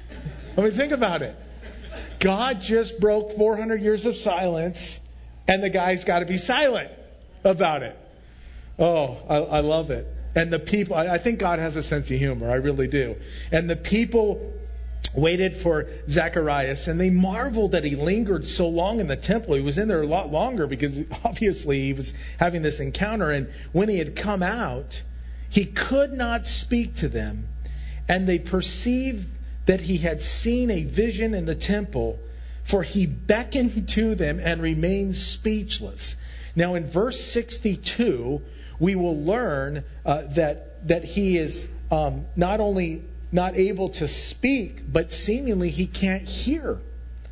I mean, think about it. God just broke four hundred years of silence, and the guy's got to be silent about it. Oh, I, I love it. And the people, I, I think God has a sense of humor. I really do. And the people waited for Zacharias, and they marveled that he lingered so long in the temple. He was in there a lot longer because obviously he was having this encounter. And when he had come out, he could not speak to them. And they perceived that he had seen a vision in the temple, for he beckoned to them and remained speechless. Now in verse sixty-two, we will learn uh, that, that he is um, not only not able to speak, but seemingly he can't hear.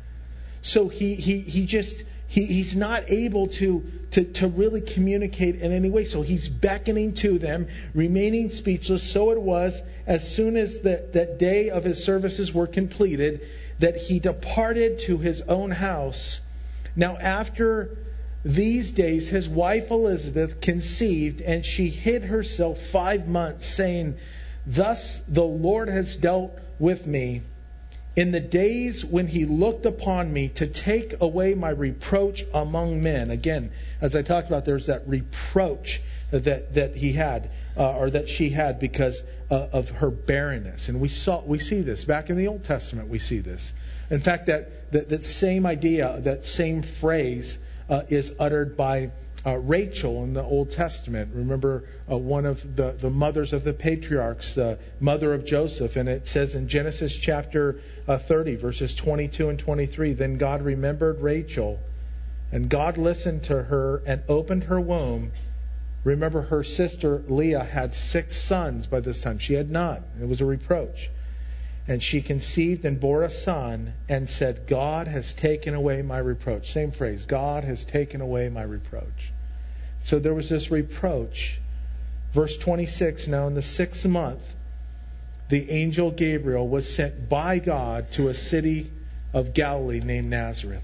So he he he just he, he's not able to, to to really communicate in any way. So he's beckoning to them, remaining speechless. So it was as soon as that that day of his services were completed that he departed to his own house. Now after these days his wife Elizabeth conceived, and she hid herself five months, saying, "Thus the Lord has dealt with me in the days when he looked upon me to take away my reproach among men." Again, as I talked about, there's that reproach that that he had uh, or that she had because uh, of her barrenness, and we saw we see this back in the Old Testament. We see this. In fact, that that, that same idea, that same phrase, uh, is uttered by Uh, Rachel in the Old Testament. Remember uh, one of the, the mothers of the patriarchs, the mother of Joseph. And it says in Genesis chapter uh, thirty, verses twenty-two and twenty-three, "Then God remembered Rachel, and God listened to her and opened her womb." Remember, her sister Leah had six sons by this time. She had none. It was a reproach. "And she conceived and bore a son and said, God has taken away my reproach." Same phrase. God has taken away my reproach. So there was this reproach. Verse twenty-six, "Now in the sixth month, the angel Gabriel was sent by God to a city of Galilee named Nazareth."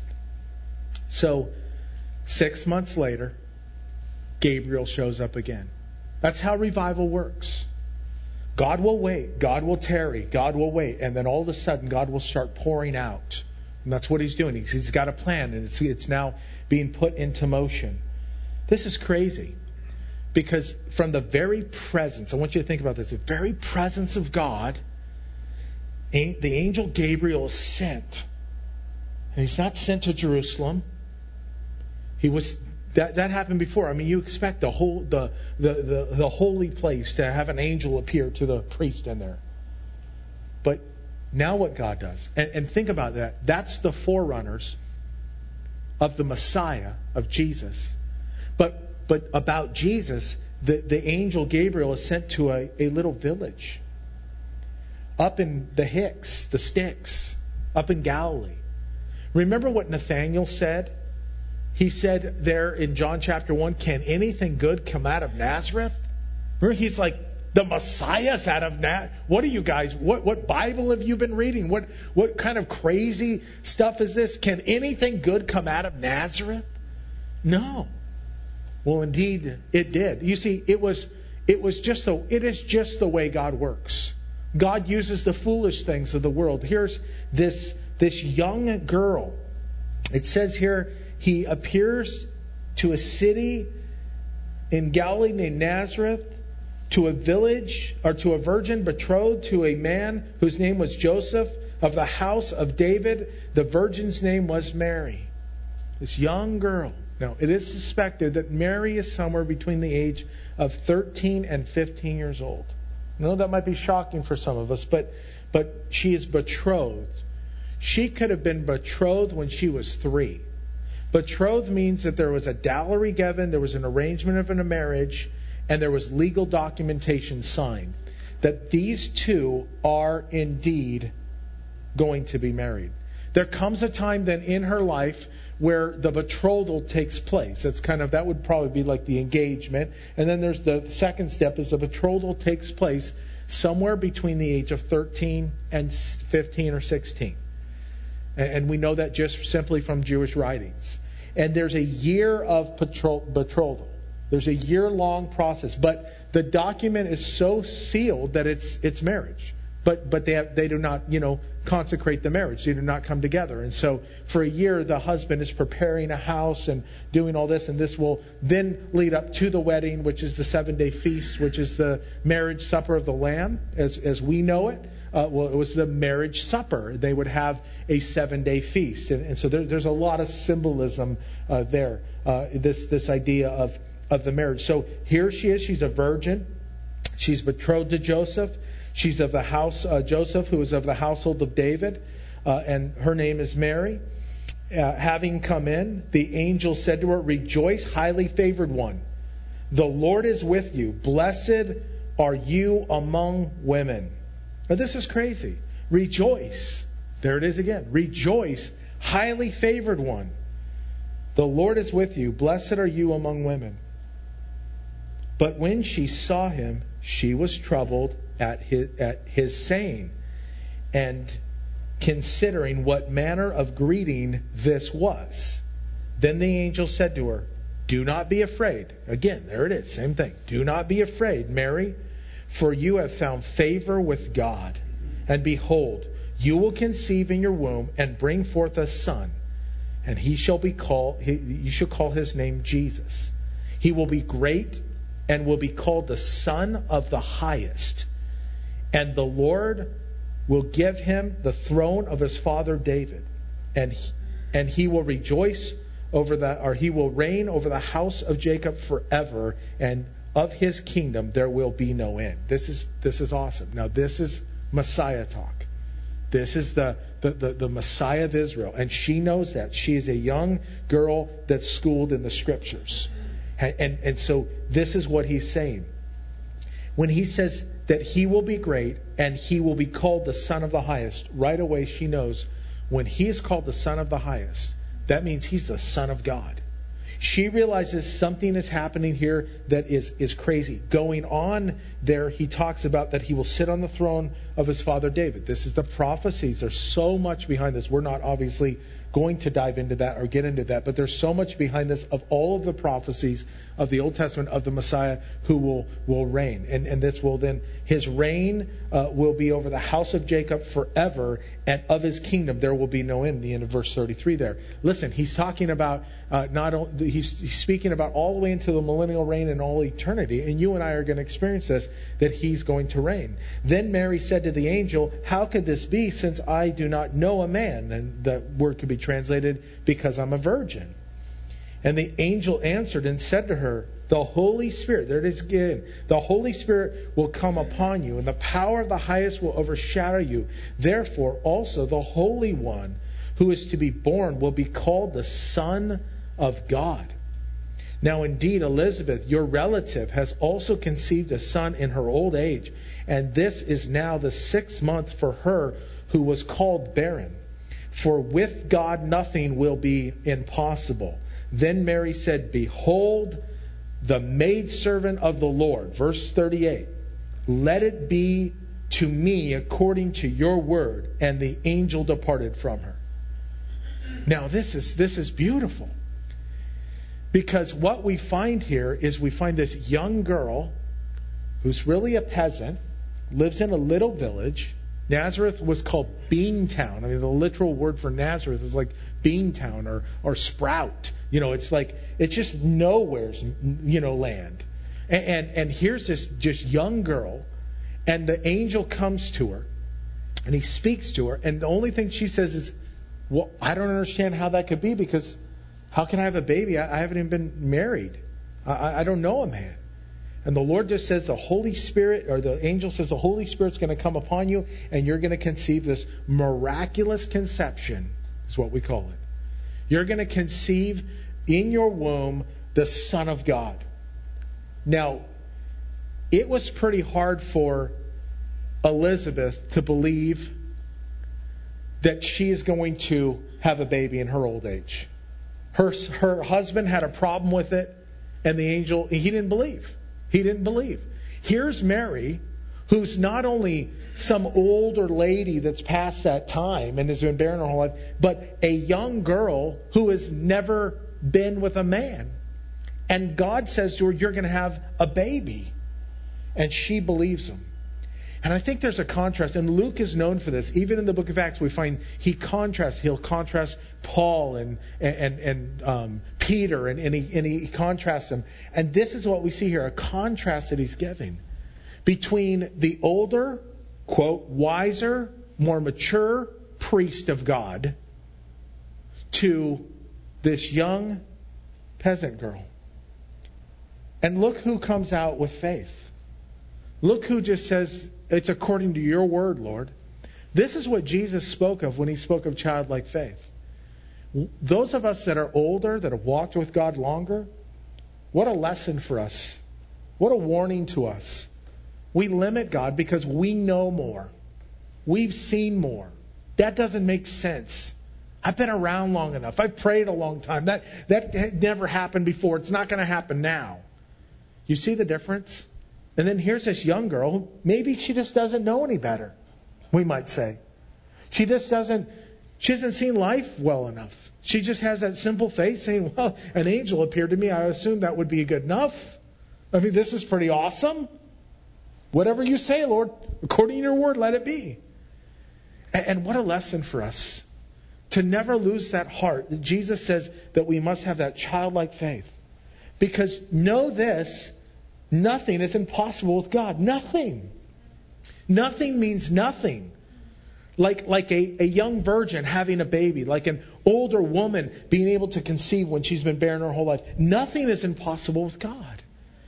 So six months later, Gabriel shows up again. That's how revival works. God will wait. God will tarry. God will wait. And then all of a sudden, God will start pouring out. And that's what he's doing. He's, he's got a plan, and it's, it's now being put into motion. This is crazy. Because from the very presence, I want you to think about this, the very presence of God, the angel Gabriel is sent. And he's not sent to Jerusalem. He was... That that happened before. I mean, you expect the whole the, the, the, the holy place to have an angel appear to the priest in there. But now what God does, and, and think about that, that's the forerunners of the Messiah, of Jesus. But but about Jesus, the, the angel Gabriel is sent to a, a little village up in the Hicks, the sticks, up in Galilee. Remember what Nathanael said? He said there in John chapter one, "Can anything good come out of Nazareth?" Remember, he's like, the Messiah's out of Nazareth. What are you guys, what, what Bible have you been reading? What, what kind of crazy stuff is this? Can anything good come out of Nazareth? No. Well, indeed, it did. You see, it was, it was just the, it is just the way God works. God uses the foolish things of the world. Here's this, this young girl. It says here, he appears to a city in Galilee named Nazareth, to a village, or to a virgin betrothed to a man whose name was Joseph, of the house of David. The virgin's name was Mary. This young girl. Now, it is suspected that Mary is somewhere between the age of thirteen and fifteen years old. I know that might be shocking for some of us, but but she is betrothed. She could have been betrothed when she was three. Betrothed means that there was a dowry given, there was an arrangement of a marriage, and there was legal documentation signed that these two are indeed going to be married. There comes a time then in her life where the betrothal takes place. That's kind of, that would probably be like the engagement. And then there's the second step is the betrothal takes place somewhere between the age of thirteen and fifteen or sixteen. And we know that just simply from Jewish writings. And there's a year of betrothal. There's a year-long process. But the document is so sealed that it's it's marriage. But but they have, they do not, you know, consecrate the marriage. They do not come together. And so for a year, the husband is preparing a house and doing all this. And this will then lead up to the wedding, which is the seven-day feast, which is the marriage supper of the Lamb, as as we know it. Uh, well, it was the marriage supper. They would have a seven-day feast. And, and so there, there's a lot of symbolism uh, there, uh, this this idea of, of the marriage. So here she is. She's a virgin. She's betrothed to Joseph. She's of the house, uh, Joseph, who is of the household of David, uh, and her name is Mary. Uh, having come in, the angel said to her, "Rejoice, highly favored one. The Lord is with you. Blessed are you among women." Now, this is crazy. Rejoice. There it is again. Rejoice, highly favored one. The Lord is with you. Blessed are you among women. But when she saw him, she was troubled at his, at his saying, and considering what manner of greeting this was. Then the angel said to her, "Do not be afraid." Again, there it is. Same thing. "Do not be afraid, Mary, for you have found favor with God. And behold, you will conceive in your womb and bring forth a son, and he shall be called, he, you shall call his name Jesus. He will be great and will be called the Son of the Highest. And the Lord will give him the throne of his father David, and he, and he will rejoice over the, or he will reign over the house of Jacob forever, and of his kingdom there will be no end." This is this is awesome. Now this is Messiah talk. This is the, the, the, the Messiah of Israel. And she knows that. She is a young girl that's schooled in the scriptures. And, and, and so this is what he's saying. When he says that he will be great and he will be called the Son of the Highest, right away she knows when he is called the Son of the Highest, that means he's the Son of God. She realizes something is happening here that is, is crazy. Going on there, he talks about that he will sit on the throne of his father David. This is the prophecies. There's so much behind this. We're not obviously going to dive into that or get into that, but there's so much behind this of all of the prophecies of the Old Testament of the Messiah who will, will reign. And, and this will then, his reign uh, will be over the house of Jacob forever, and of his kingdom there will be no end. The end of verse thirty-three there. Listen, he's talking about, uh, not only, he's, he's speaking about all the way into the millennial reign and all eternity, and you and I are going to experience this, that he's going to reign. Then Mary said to the angel, "How could this be, since I do not know a man?" And the word could be translated, "because I'm a virgin." And the angel answered and said to her, "The Holy Spirit," there it is again, "the Holy Spirit will come upon you, and the power of the Highest will overshadow you. Therefore also the Holy One who is to be born will be called the Son of God. Now indeed Elizabeth, your relative, has also conceived a son in her old age, and this is now the sixth month for her who was called barren. For with God nothing will be impossible." Then Mary said, "Behold, the maidservant of the Lord." Verse thirty-eight. "Let it be to me according to your word." And the angel departed from her. Now this is this is beautiful. Because what we find here is we find this young girl who's really a peasant, lives in a little village. Nazareth was called Bean Town. I mean, the literal word for Nazareth is like Bean Town or, or Sprout. You know, it's like, it's just nowhere's, you know, land. And, and, and here's this just young girl, and the angel comes to her, and he speaks to her, and the only thing she says is, "Well, I don't understand how that could be, because how can I have a baby? I, I haven't even been married. I, I don't know a man." And the Lord just says the Holy Spirit, or the angel says the Holy Spirit's going to come upon you, and you're going to conceive this miraculous conception, is what we call it. You're going to conceive in your womb the Son of God. Now, it was pretty hard for Elizabeth to believe that she is going to have a baby in her old age. Her, her husband had a problem with it, and the angel, he didn't believe. He didn't believe. Here's Mary, who's not only some older lady that's past that time and has been barren her whole life, but a young girl who has never been with a man. And God says to her, you're going to have a baby. And she believes him. And I think there's a contrast, and Luke is known for this. Even in the book of Acts, we find he contrasts. He'll contrast Paul and and and um, Peter, and, and, he, and he contrasts them. And this is what we see here, a contrast that he's giving between the older, quote, wiser, more mature priest of God to this young peasant girl. And look who comes out with faith. Look who just says, it's according to your word, Lord. This is what Jesus spoke of when he spoke of childlike faith. Those of us that are older, that have walked with God longer, what a lesson for us. What a warning to us. We limit God because we know more. We've seen more. That doesn't make sense. I've been around long enough. I've prayed a long time. That, that never happened before. It's not going to happen now. You see the difference? And then here's this young girl who maybe she just doesn't know any better, we might say. She just doesn't, she hasn't seen life well enough. She just has that simple faith saying, well, an angel appeared to me. I assume that would be good enough. I mean, this is pretty awesome. Whatever you say, Lord, according to your word, let it be. And, and what a lesson for us to never lose that heart. Jesus says that we must have that childlike faith. Because know this, nothing is impossible with God. Nothing. Nothing means nothing. Like like a, a young virgin having a baby, like an older woman being able to conceive when she's been barren her whole life. Nothing is impossible with God.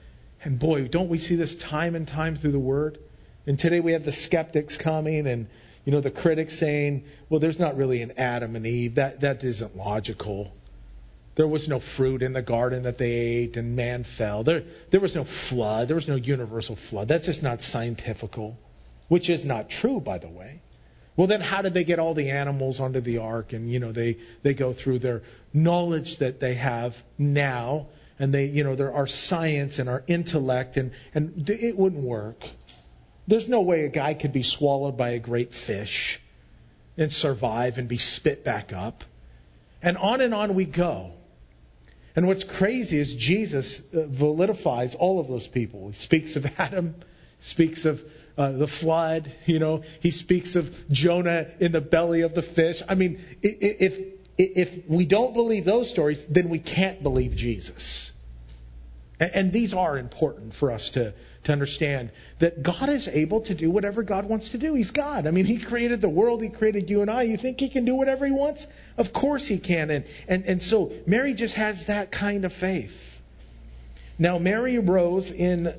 And boy, don't we see this time and time through the Word? And today we have the skeptics coming and, you know, the critics saying, well, there's not really an Adam and Eve. That that isn't logical. There was no fruit in the garden that they ate and man fell. There, there was no flood. There was no universal flood. That's just not scientifical, which is not true, by the way. Well, then how did they get all the animals onto the ark? And, you know, they, they go through their knowledge that they have now. And they, you know, there are science and our intellect. And, and it wouldn't work. There's no way a guy could be swallowed by a great fish and survive and be spit back up. And on and on we go. And what's crazy is Jesus validifies all of those people. He speaks of Adam, speaks of uh, the flood, you know, he speaks of Jonah in the belly of the fish. I mean, if if we don't believe those stories, then we can't believe Jesus. And, and these are important for us to, to understand that God is able to do whatever God wants to do. He's God. I mean, he created the world. He created you and I. You think he can do whatever he wants? Of course he can. And, and, and so Mary just has that kind of faith. Now, Mary arose in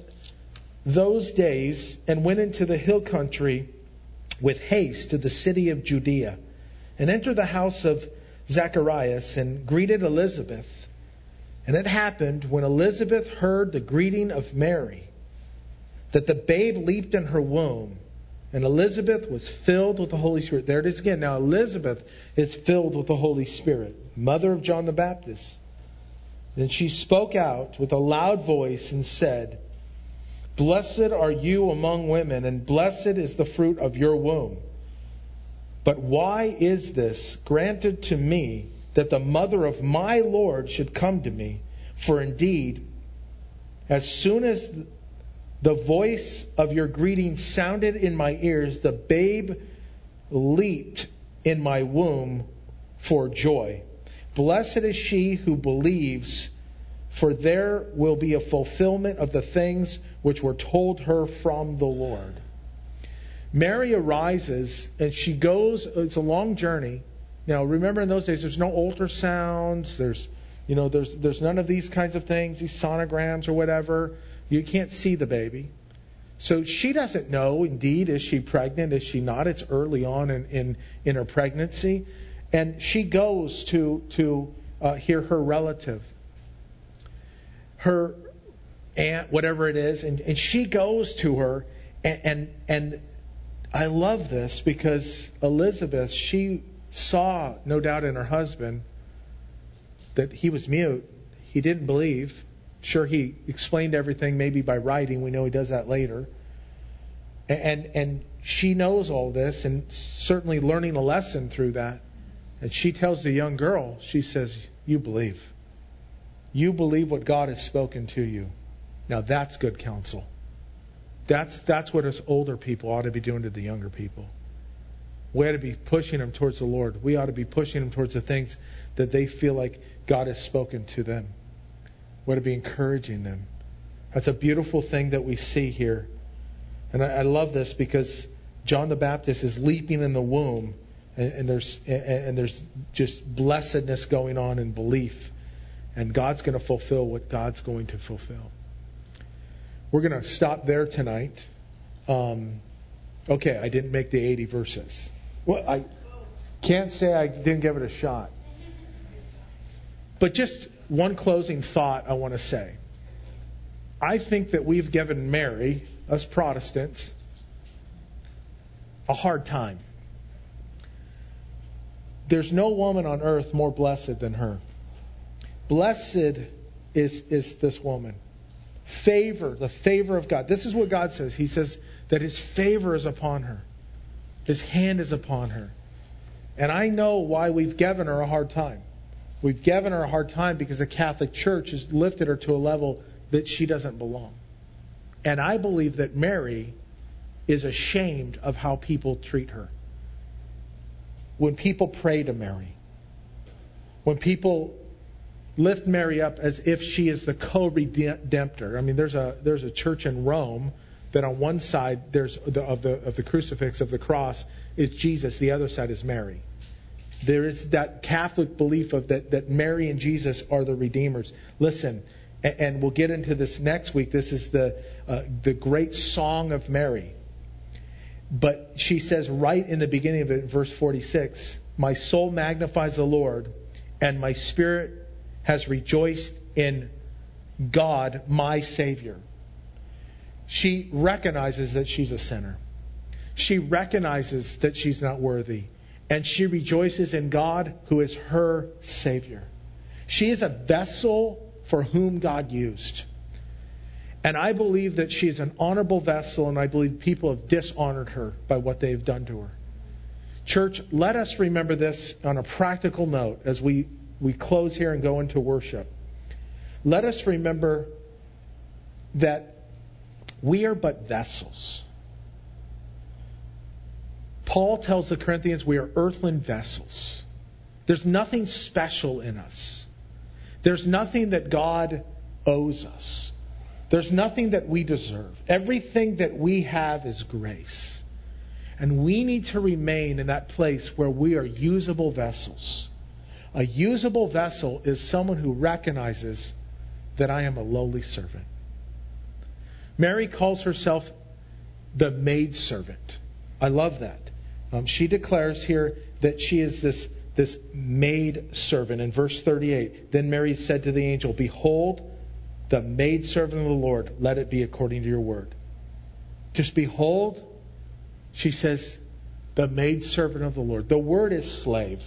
those days and went into the hill country with haste to the city of Judea and entered the house of Zacharias and greeted Elizabeth. And it happened when Elizabeth heard the greeting of Mary that the babe leaped in her womb, and Elizabeth was filled with the Holy Spirit. There it is again. Now Elizabeth is filled with the Holy Spirit, mother of John the Baptist. Then she spoke out with a loud voice and said, "Blessed are you among women, and blessed is the fruit of your womb. But why is this granted to me, that the mother of my Lord should come to me? For indeed, as soon as the voice of your greeting sounded in my ears, the babe leaped in my womb for joy. Blessed is she who believes, for there will be a fulfillment of the things which were told her from the Lord." Mary arises and she goes, it's a long journey. Now remember, in those days there's no ultrasounds, there's you know, there's there's none of these kinds of things, these sonograms or whatever. You can't see the baby. So she doesn't know, indeed, is she pregnant, is she not? It's early on in, in, in her pregnancy. And she goes to to uh, hear her relative, her aunt, whatever it is, and, and she goes to her, and, and and I love this because Elizabeth, she saw, no doubt in her husband, that he was mute. He didn't believe. Sure, he explained everything maybe by writing. We know he does that later. And and she knows all this and certainly learning a lesson through that. And she tells the young girl, she says, you believe. You believe what God has spoken to you. Now that's good counsel. That's that's what us older people ought to be doing to the younger people. We ought to be pushing them towards the Lord. We ought to be pushing them towards the things that they feel like God has spoken to them. We ought to be encouraging them. That's a beautiful thing that we see here. And I, I love this because John the Baptist is leaping in the womb, and, and there's and, and there's just blessedness going on in belief. And God's going to fulfill what God's going to fulfill. We're going to stop there tonight. Um, okay, I didn't make the eighty verses. Well, I can't say I didn't give it a shot. But just one closing thought I want to say. I think that we've given Mary, us Protestants, a hard time. There's no woman on earth more blessed than her. Blessed is, is this woman. Favor, the favor of God. This is what God says. He says that His favor is upon her. His hand is upon her. And I know why we've given her a hard time. We've given her a hard time because the Catholic Church has lifted her to a level that she doesn't belong. And I believe that Mary is ashamed of how people treat her. When people pray to Mary, when people lift Mary up as if she is the co-redemptor. I mean, there's a there's a church in Rome that on one side there's the, of the of the crucifix of the cross is Jesus, the other side is Mary. There is that Catholic belief of that that Mary and Jesus are the redeemers. Listen, and, and we'll get into this next week. This is the uh, the great song of Mary. But she says right in the beginning of it, in verse forty-six, my soul magnifies the Lord, and my spirit has rejoiced in God, my Savior. She recognizes that she's a sinner. She recognizes that she's not worthy. And she rejoices in God, who is her Savior. She is a vessel for whom God used. And I believe that she is an honorable vessel, and I believe people have dishonored her by what they've done to her. Church, let us remember this on a practical note as we We close here and go into worship. Let us remember that we are but vessels. Paul tells the Corinthians we are earthen vessels. There's nothing special in us. There's nothing that God owes us. There's nothing that we deserve. Everything that we have is grace. And we need to remain in that place where we are usable vessels. A usable vessel is someone who recognizes that I am a lowly servant. Mary calls herself the maidservant. I love that. Um, she declares here that she is this, this maid servant. In verse thirty-eight, then Mary said to the angel, behold, the maidservant of the Lord, let it be according to your word. Just behold, she says, the maidservant of the Lord. The word is slave.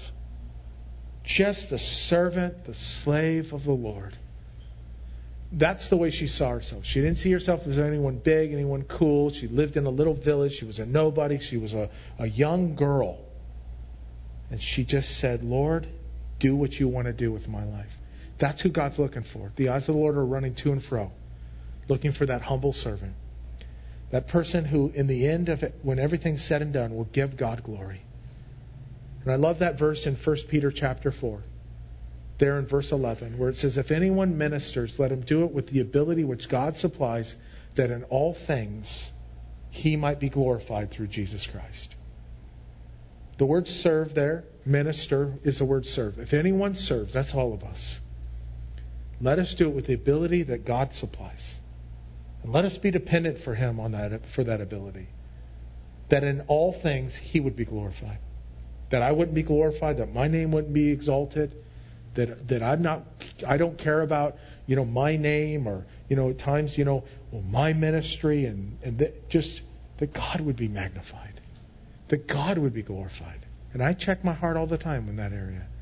Just the servant, the slave of the Lord. That's the way she saw herself. She didn't see herself as anyone big, anyone cool. She lived in a little village. She was a nobody. She was a, a young girl. And she just said, Lord, do what you want to do with my life. That's who God's looking for. The eyes of the Lord are running to and fro, looking for that humble servant. That person who, in the end of it, when everything's said and done, will give God glory. And I love that verse in First Peter chapter four, there in verse eleven, where it says, if anyone ministers, let him do it with the ability which God supplies, that in all things he might be glorified through Jesus Christ. The word serve there, minister, is the word serve. If anyone serves, that's all of us. Let us do it with the ability that God supplies. And let us be dependent for Him on that, for that ability. That in all things He would be glorified. That I wouldn't be glorified, that my name wouldn't be exalted, that that I'm not, I don't care about, you know, my name or, you know, at times, you know, well, my ministry and, and that just that God would be magnified. That God would be glorified. And I check my heart all the time in that area.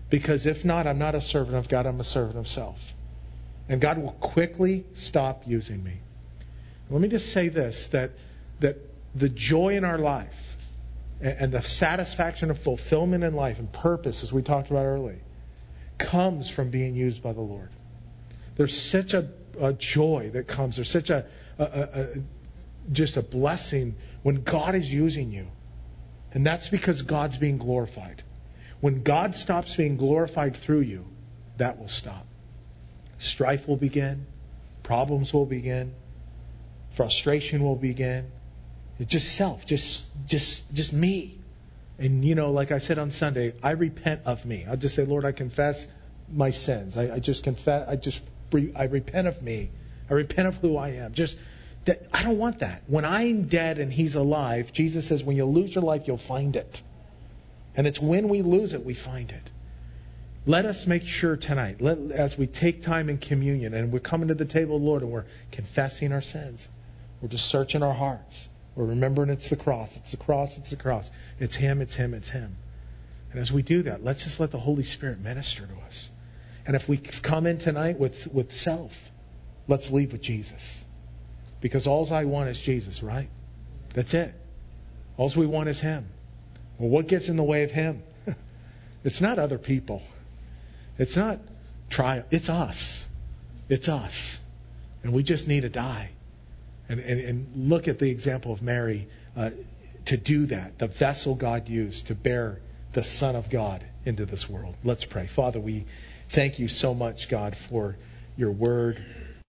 Because if not, I'm not a servant of God, I'm a servant of self. And God will quickly stop using me. Let me just say this, that that the joy in our life and, and the satisfaction of fulfillment in life and purpose, as we talked about earlier, comes from being used by the Lord. There's such a, a joy that comes. There's such a, a, a, a just a blessing when God is using you. And that's because God's being glorified. When God stops being glorified through you, that will stop. Strife will begin. Problems will begin. Frustration will begin. It's just self, just just just me. And you know, like I said on Sunday, I repent of me. I just say, Lord, I confess my sins. I, I just confess. I just I repent of me. I repent of who I am. Just that I don't want that. When I'm dead and He's alive, Jesus says, when you lose your life, you'll find it. And it's when we lose it, we find it. Let us make sure tonight, let, as we take time in communion and we're coming to the table of the Lord and we're confessing our sins, we're just searching our hearts. We're remembering it's the cross, it's the cross, it's the cross. It's Him, it's Him, it's Him. And as we do that, let's just let the Holy Spirit minister to us. And if we come in tonight with, with self, let's leave with Jesus. Because all I want is Jesus, right? That's it. All we want is Him. Well, what gets in the way of Him? It's not other people. It's not trial. It's us. It's us. And we just need to die. And, and, and look at the example of Mary uh, to do that. The vessel God used to bear the Son of God into this world. Let's pray. Father, we thank You so much, God, for Your word.